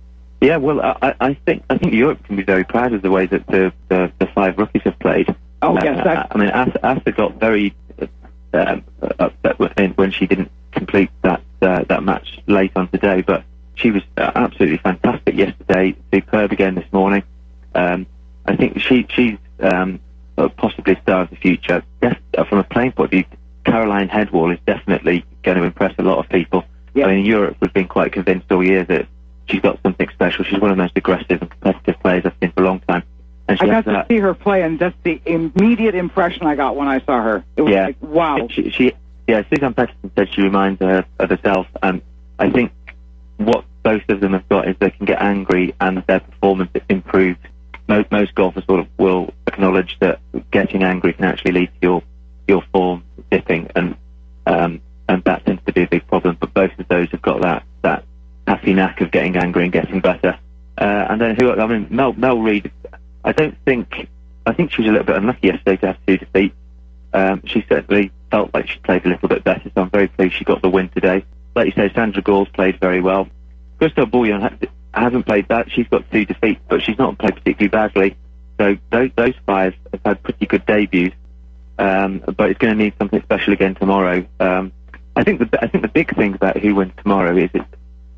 Yeah, well, I, I think I think Europe can be very proud of the way that the the, the five rookies have played. Oh, uh, yes. That... I mean, Asa, Asa got very uh, upset when, when she didn't complete that uh, that match late on today, but she was uh, absolutely fantastic yesterday, superb again this morning. Um, I think she she's um, possibly a star of the future. Yes, from a playing point of view, Caroline Headwall is definitely going to impress a lot of people. Yeah. I mean, in Europe, we've been quite convinced all year that she's got something special. She's one of the most aggressive and competitive players I've seen for a long time. And she I got to that, see her play, and that's the immediate impression I got when I saw her. It was yeah, like, wow. She, she, yeah, Suzanne Petterson said she reminds her of herself, and I think what both of them have got is they can get angry and their performance improves. Most, most golfers will, will acknowledge that getting angry can actually lead to your your form dipping, and um, and that tends to be a big problem. But both of those have got that that happy knack of getting angry and getting better. Uh, and then who? I mean, Mel Mel Reid. I don't think. I think she was a little bit unlucky yesterday to have two defeats. Um, she certainly felt like she played a little bit better, so I'm very pleased she got the win today. Like you say, Sandra Gall's played very well. Christelle Bouillon ha hasn't played that. She's got two defeats, but she's not played particularly badly. So those, those five have had pretty good debuts. Um, but it's going to need something special again tomorrow. Um, I think the I think the big thing about who wins tomorrow is it's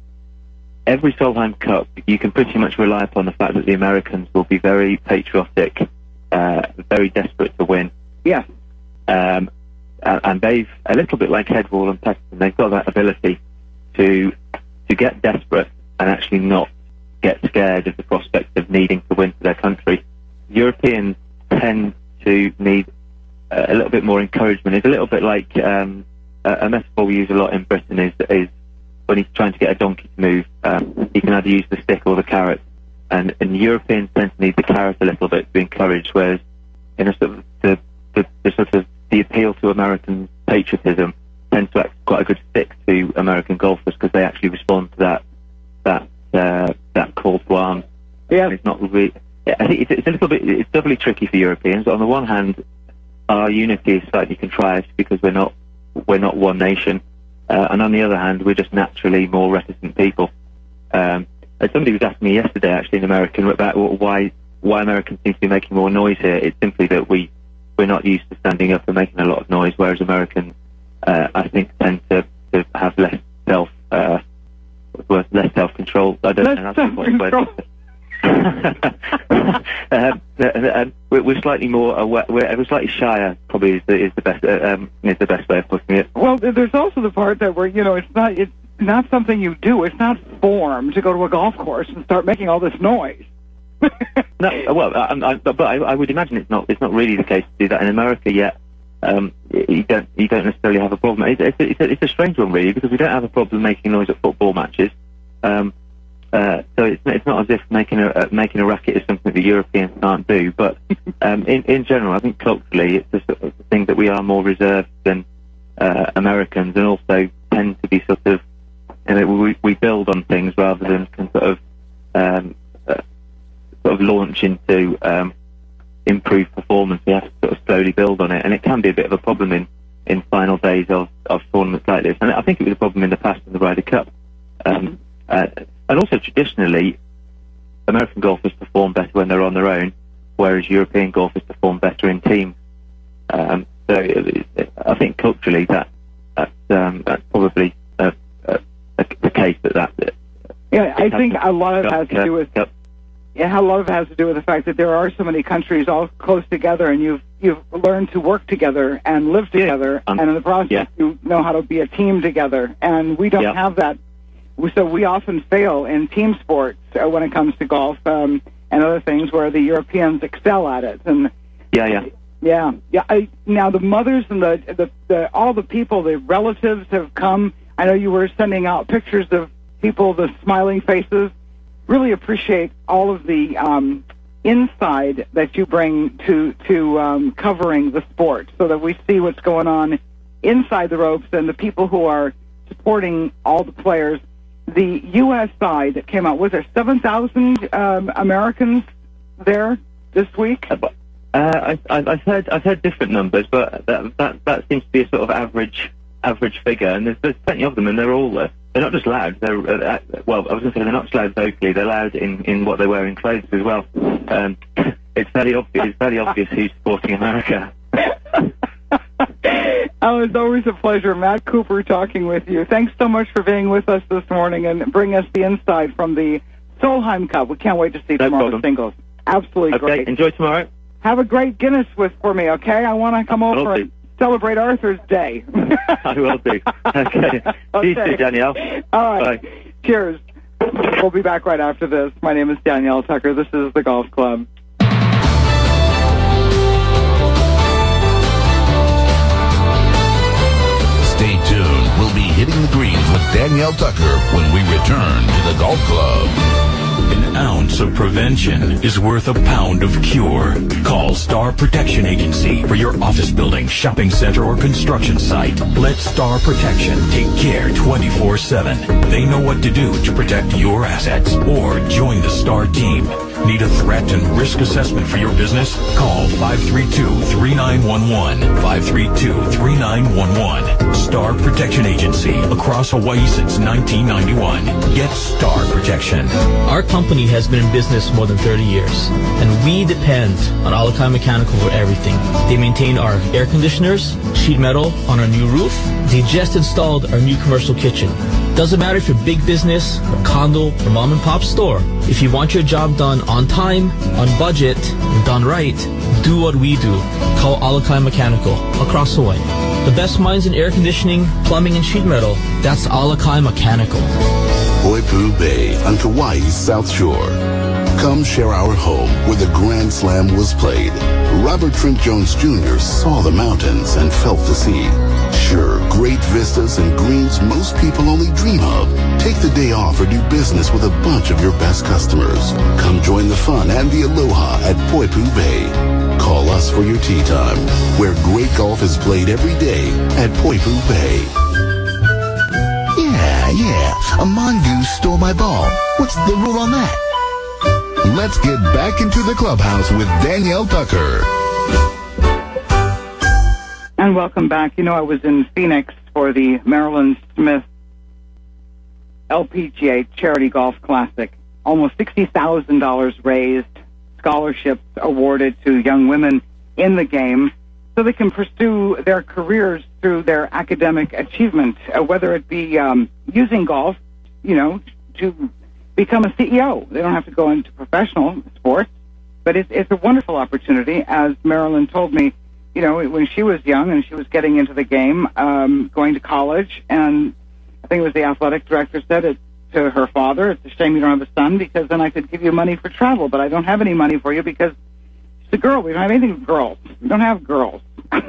every Solheim Cup. You can pretty much rely upon the fact that the Americans will be very patriotic, uh, very desperate to win. Yeah. Um, and, and they've a little bit like Headwall and Petterson. They've got that ability to to get desperate and actually not get scared of the prospect of needing to win for their country. Europeans tend to need uh, a little bit more encouragement. It's a little bit like um, a, a metaphor we use a lot in Britain is is when he's trying to get a donkey to move, um, he can either use the stick or the carrot. And, and Europeans tend to need the carrot a little bit to be encouraged, whereas in a sort of the, the, the sort of the appeal to American patriotism tends to act quite a good stick to American golfers because they actually respond to that that uh, that call to arms. Yeah, it's not really. I think it's, it's a little bit. It's doubly tricky for Europeans. On the one hand, our unity is slightly contrived because we're not we're not one nation, uh, and on the other hand, we're just naturally more reticent people. Um, somebody was asking me yesterday, actually in American, about why why Americans seem to be making more noise here. It's simply that we we're not used to standing up and making a lot of noise, whereas Americans, uh, I think, tend to, to have less self uh, less self control. I don't less know. Self-control. um, um, we're, we're slightly more aware, we're, we're slightly shyer. Probably is the, is the best uh, um, is the best way of putting it. Well, there's also the part that where you know it's not it's not something you do. It's not form to go to a golf course and start making all this noise. No, well, I, I, but I, I would imagine it's not it's not really the case to do that in America yet. Um, you don't you don't necessarily have a problem. It's, it's, it's, a, it's a strange one really because we don't have a problem making noise at football matches. Um, uh, so it's it's not as if making a uh, making a racket is something the Europeans can't do. But um, in in general, I think culturally it's a sort of thing that we are more reserved than uh, Americans, and also tend to be sort of you know, we we build on things rather than can sort of um, uh, sort of launch into um, improved performance. We have to sort of slowly build on it, and it can be a bit of a problem in, in final days of, of tournaments like this. And I think it was a problem in the past in the Ryder Cup. Um, uh, and also traditionally, American golfers perform better when they're on their own, whereas European golfers perform better in teams. Um, so it, it, I think culturally that that's, um, that's probably uh, uh, the case that that. that yeah, I think a lot of it has to do with. Cup. Yeah, a lot of it has to do with the fact that there are so many countries all close together, and you've you've learned to work together and live together, um, and in the process, yeah. you know how to be a team together. And we don't yeah. have that, so we often fail in team sports uh, when it comes to golf um, and other things, where the Europeans excel at it. And yeah, yeah, yeah, yeah. I, now the mothers and the, the the all the people, the relatives have come. I know you were sending out pictures of people, the smiling faces. Really appreciate all of the um, inside that you bring to to um, covering the sport, so that we see what's going on inside the ropes and the people who are supporting all the players. The U S side that came out, was there seven thousand um, Americans there this week? Uh, I, I've heard I've heard different numbers, but that that, that seems to be a sort of average average figure, and there's, there's plenty of them, and they're all uh, they're not just loud. They're uh, well, I was going to say they're not just loud vocally. They're loud in, in what they wear in clothes as well. Um, it's fairly obvious. It's fairly obvious who's supporting America. Oh, it's always a pleasure. Matt Cooper talking with you. Thanks so much for being with us this morning and bring us the insight from the Solheim Cup. We can't wait to see No tomorrow's problem. singles. Absolutely Okay, great. enjoy tomorrow. Have a great Guinness with for me, okay? I want to come over Will do. and celebrate Arthur's Day. I will do. Okay. See you soon, Danielle. All right. Bye. Cheers. We'll be back right after this. My name is Danielle Tucker. This is the Golf Club. Stay tuned. We'll be hitting the greens with Danielle Tucker when we return to the Golf Club. An ounce of prevention is worth a pound of cure. Call Star Protection Agency for your office building, shopping center, or construction site. Let Star Protection take care twenty-four seven. They know what to do to protect your assets. Or join the Star team. Need a threat and risk assessment for your business? Call five three two, three nine one one. five three two, three nine one one. Star Protection Agency. Across Hawaii since nineteen ninety-one. Get Star Protection. Our company has been in business more than thirty years, and we depend on Alakai Mechanical for everything. They maintain our air conditioners, sheet metal on our new roof. They just installed our new commercial kitchen. Doesn't matter if you're big business, or condo, or mom and pop store. If you want your job done on time, on budget, and done right, do what we do. Call Alakai Mechanical across Hawaii. The best minds in air conditioning, plumbing, and sheet metal. That's Alakai Mechanical. Poipu Bay on Kauai's South Shore. Come share our home where the Grand Slam was played. Robert Trent Jones Junior saw the mountains and felt the sea. Sure, great vistas and greens most people only dream of. Take the day off or do business with a bunch of your best customers. Come join the fun and the aloha at Poipu Bay. Call us for your tea time, where great golf is played every day at Poipu Bay. Yeah, yeah. A mongoose stole my ball. What's the rule on that? Let's get back into the clubhouse with Danielle Tucker. And welcome back. You know, I was in Phoenix for the Marilyn Smith L P G A Charity Golf Classic. Almost sixty thousand dollars raised, scholarships awarded to young women in the game so they can pursue their careers through their academic achievement, uh, whether it be um, using golf, you know, to become a C E O. They don't have to go into professional sports, but it's, it's a wonderful opportunity. As Marilyn told me, you know, when she was young and she was getting into the game, um, going to college, and I think it was the athletic director said it to her father, it's a shame you don't have a son because then I could give you money for travel, but I don't have any money for you because she's a girl. We don't have anything with girls. We don't have girls.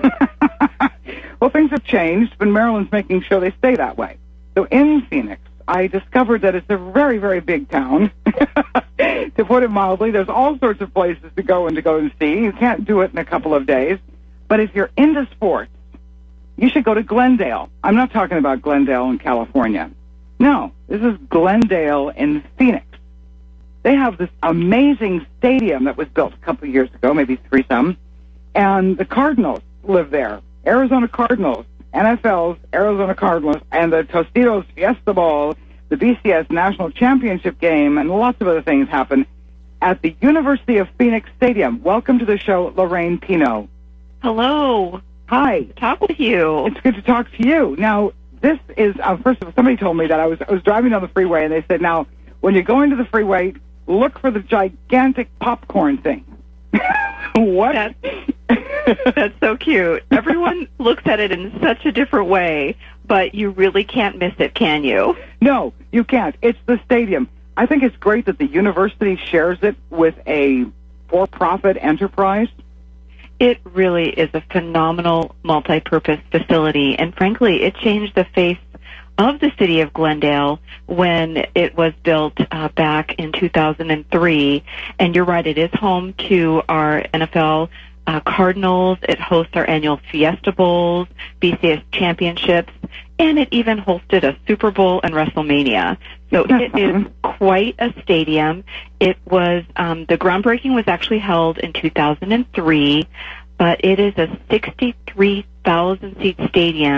Well, things have changed, but Maryland's making sure they stay that way. So in Phoenix, I discovered that it's a very, very big town. To put it mildly, there's all sorts of places to go and to go and see. You can't do it in a couple of days. But if you're into sports, you should go to Glendale. I'm not talking about Glendale in California. No, this is Glendale in Phoenix. They have this amazing stadium that was built a couple of years ago, maybe three some, and the Cardinals live there. Arizona Cardinals, N F L's Arizona Cardinals, and the Tostitos Fiesta Bowl, the B C S National Championship game, and lots of other things happen at the University of Phoenix Stadium. Welcome to the show, Lorraine Pino. Hello. Hi. Talk with you. It's good to talk to you. Now, this is, uh, first of all, somebody told me that I was, I was driving down the freeway, and they said, now, when you go into the freeway, look for the gigantic popcorn thing. What? That's, that's so cute. Everyone looks at it in such a different way, but you really can't miss it, can you? No, you can't. It's the stadium. I think it's great that the university shares it with a for-profit enterprise. It really is a phenomenal multi-purpose facility, and frankly, it changed the face of the city of Glendale when it was built uh, back in two thousand three. And you're right, it is home to our N F L uh, Cardinals. It hosts our annual Fiesta Bowls, B C S championships, and it even hosted a Super Bowl and WrestleMania. So it is quite a stadium. It was, um, the groundbreaking was actually held in two thousand three, but it is a sixty-three thousand seat stadium,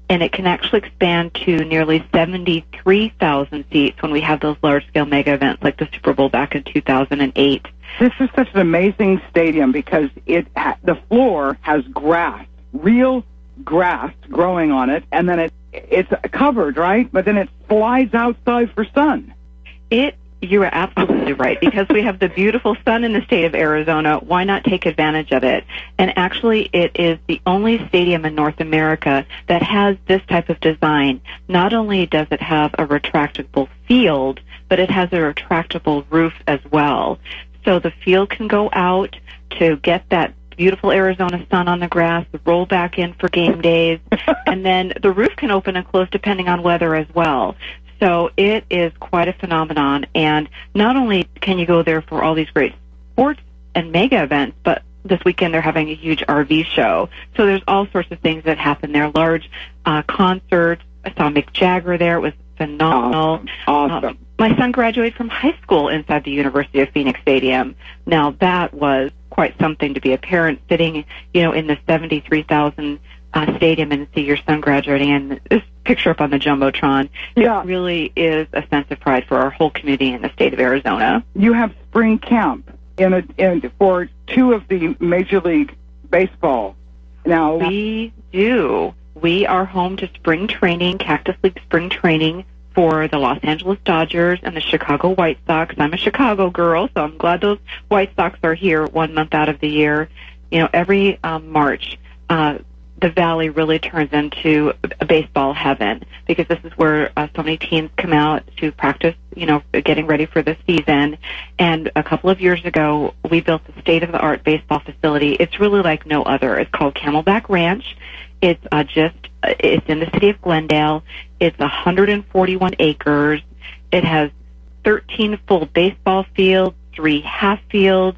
and it can actually expand to nearly seventy-three thousand seats when we have those large-scale mega events like the Super Bowl back in two thousand eight. This is such an amazing stadium because it ha- the floor has grass, real grass growing on it, and then it it's covered, right? But then it slides outside for sun. It You are absolutely right, because we have the beautiful sun in the state of Arizona. Why not take advantage of it? And actually, it is the only stadium in North America that has this type of design. Not only does it have a retractable field, but it has a retractable roof as well. So the field can go out to get that beautiful Arizona sun on the grass, roll back in for game days, and then the roof can open and close depending on weather as well. So it is quite a phenomenon, and not only can you go there for all these great sports and mega events, but this weekend they're having a huge R V show. So there's all sorts of things that happen there, large uh, concerts. I saw Mick Jagger there. It was phenomenal. Awesome. awesome. Um, my son graduated from high school inside the University of Phoenix Stadium. Now, that was quite something to be a parent sitting, you know, in the seventy-three thousand uh, stadium and see your son graduating, and this picture up on the Jumbotron. Yeah. It really is a sense of pride for our whole community in the state of Arizona. You have spring camp in a, in, for two of the Major League Baseball. Now, we do. We are home to spring training, Cactus League spring training for the Los Angeles Dodgers and the Chicago White Sox. I'm a Chicago girl, so I'm glad those White Sox are here one month out of the year. You know, every um, March, uh, the Valley really turns into a baseball heaven, because this is where uh, so many teams come out to practice, you know, getting ready for the season. And a couple of years ago, we built the state-of-the-art baseball facility. It's really like no other. It's called Camelback Ranch. It's uh, just, uh, it's in the city of Glendale. It's one hundred forty-one acres. It has thirteen full baseball fields, three half fields,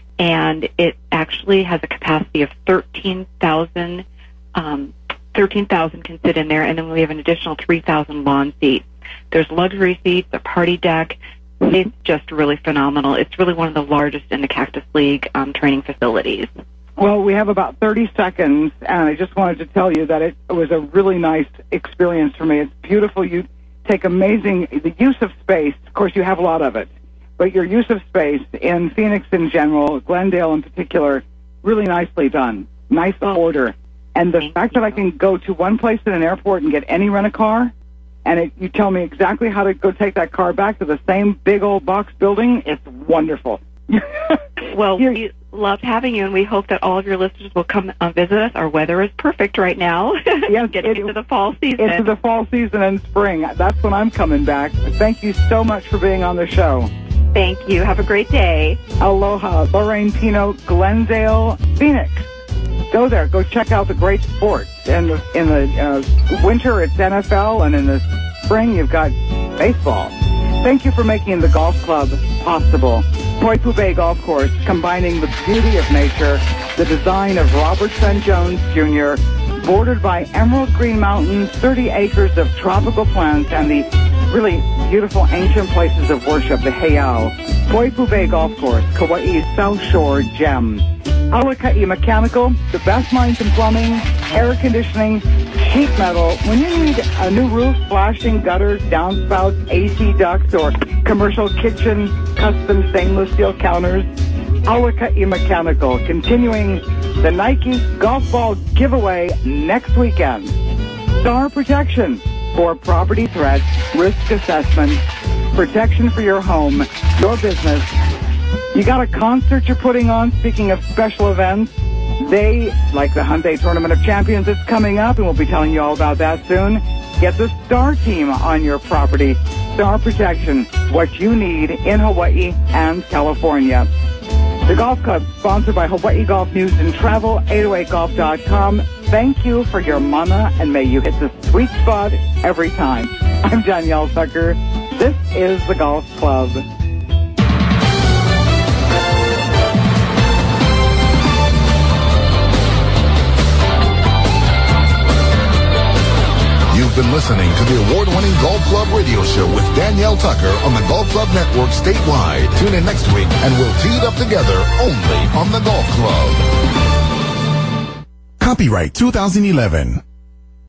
and it actually has a capacity of thirteen thousand. Um, thirteen thousand can sit in there, and then we have an additional three thousand lawn seats. There's luxury seats, a party deck. It's just really phenomenal. It's really one of the largest in the Cactus League um, training facilities. Well, we have about thirty seconds, and I just wanted to tell you that it was a really nice experience for me. It's beautiful. You take amazing, the use of space, of course you have a lot of it, but your use of space in Phoenix in general, Glendale in particular, really nicely done. Nice order. And the Thank fact you. that I can go to one place in an airport and get any rent-a-car, and it, you tell me exactly how to go take that car back to the same big old box building, it's wonderful. Well, we loved having you, and we hope that all of your listeners will come uh, visit us. Our weather is perfect right now. Yes, getting it- into the fall season. Into the fall season and spring. That's when I'm coming back. Thank you so much for being on the show. Thank you. Have a great day. Aloha. Lorraine Pino, Glendale, Phoenix. Go there. Go check out the great sports. In the, in the uh, winter, it's N F L, and in the spring, you've got baseball. Thank you for making the golf club possible. Poipu Bay Golf Course, combining the beauty of nature, the design of Robert Trent Jones Junior, bordered by emerald green mountains, thirty acres of tropical plants, and the really beautiful ancient places of worship, the Heiau. Poipu Bay Golf Course, Kauai's South Shore gem. Alakai Mechanical, the best minds in plumbing, air conditioning, sheet metal. When you need a new roof, flashing gutters, downspouts, A C ducts, or commercial kitchen, custom stainless steel counters, Alakai Mechanical, continuing the Nike golf ball giveaway next weekend. Star Protection for property threats, risk assessment, protection for your home, your business. You got a concert you're putting on, speaking of special events. They, like the Hyundai Tournament of Champions, is coming up, and we'll be telling you all about that soon. Get the Star Team on your property. Star Protection, what you need in Hawaii and California. The Golf Club, sponsored by Hawaii Golf News and Travel, eight oh eight golf dot com. Thank you for your mana, and may you hit the sweet spot every time. I'm Danielle Tucker. This is the Golf Club. You've been listening to the award-winning Golf Club radio show with Danielle Tucker on the Golf Club Network statewide. Tune in next week and we'll tee it up together only on the Golf Club. Copyright two thousand eleven.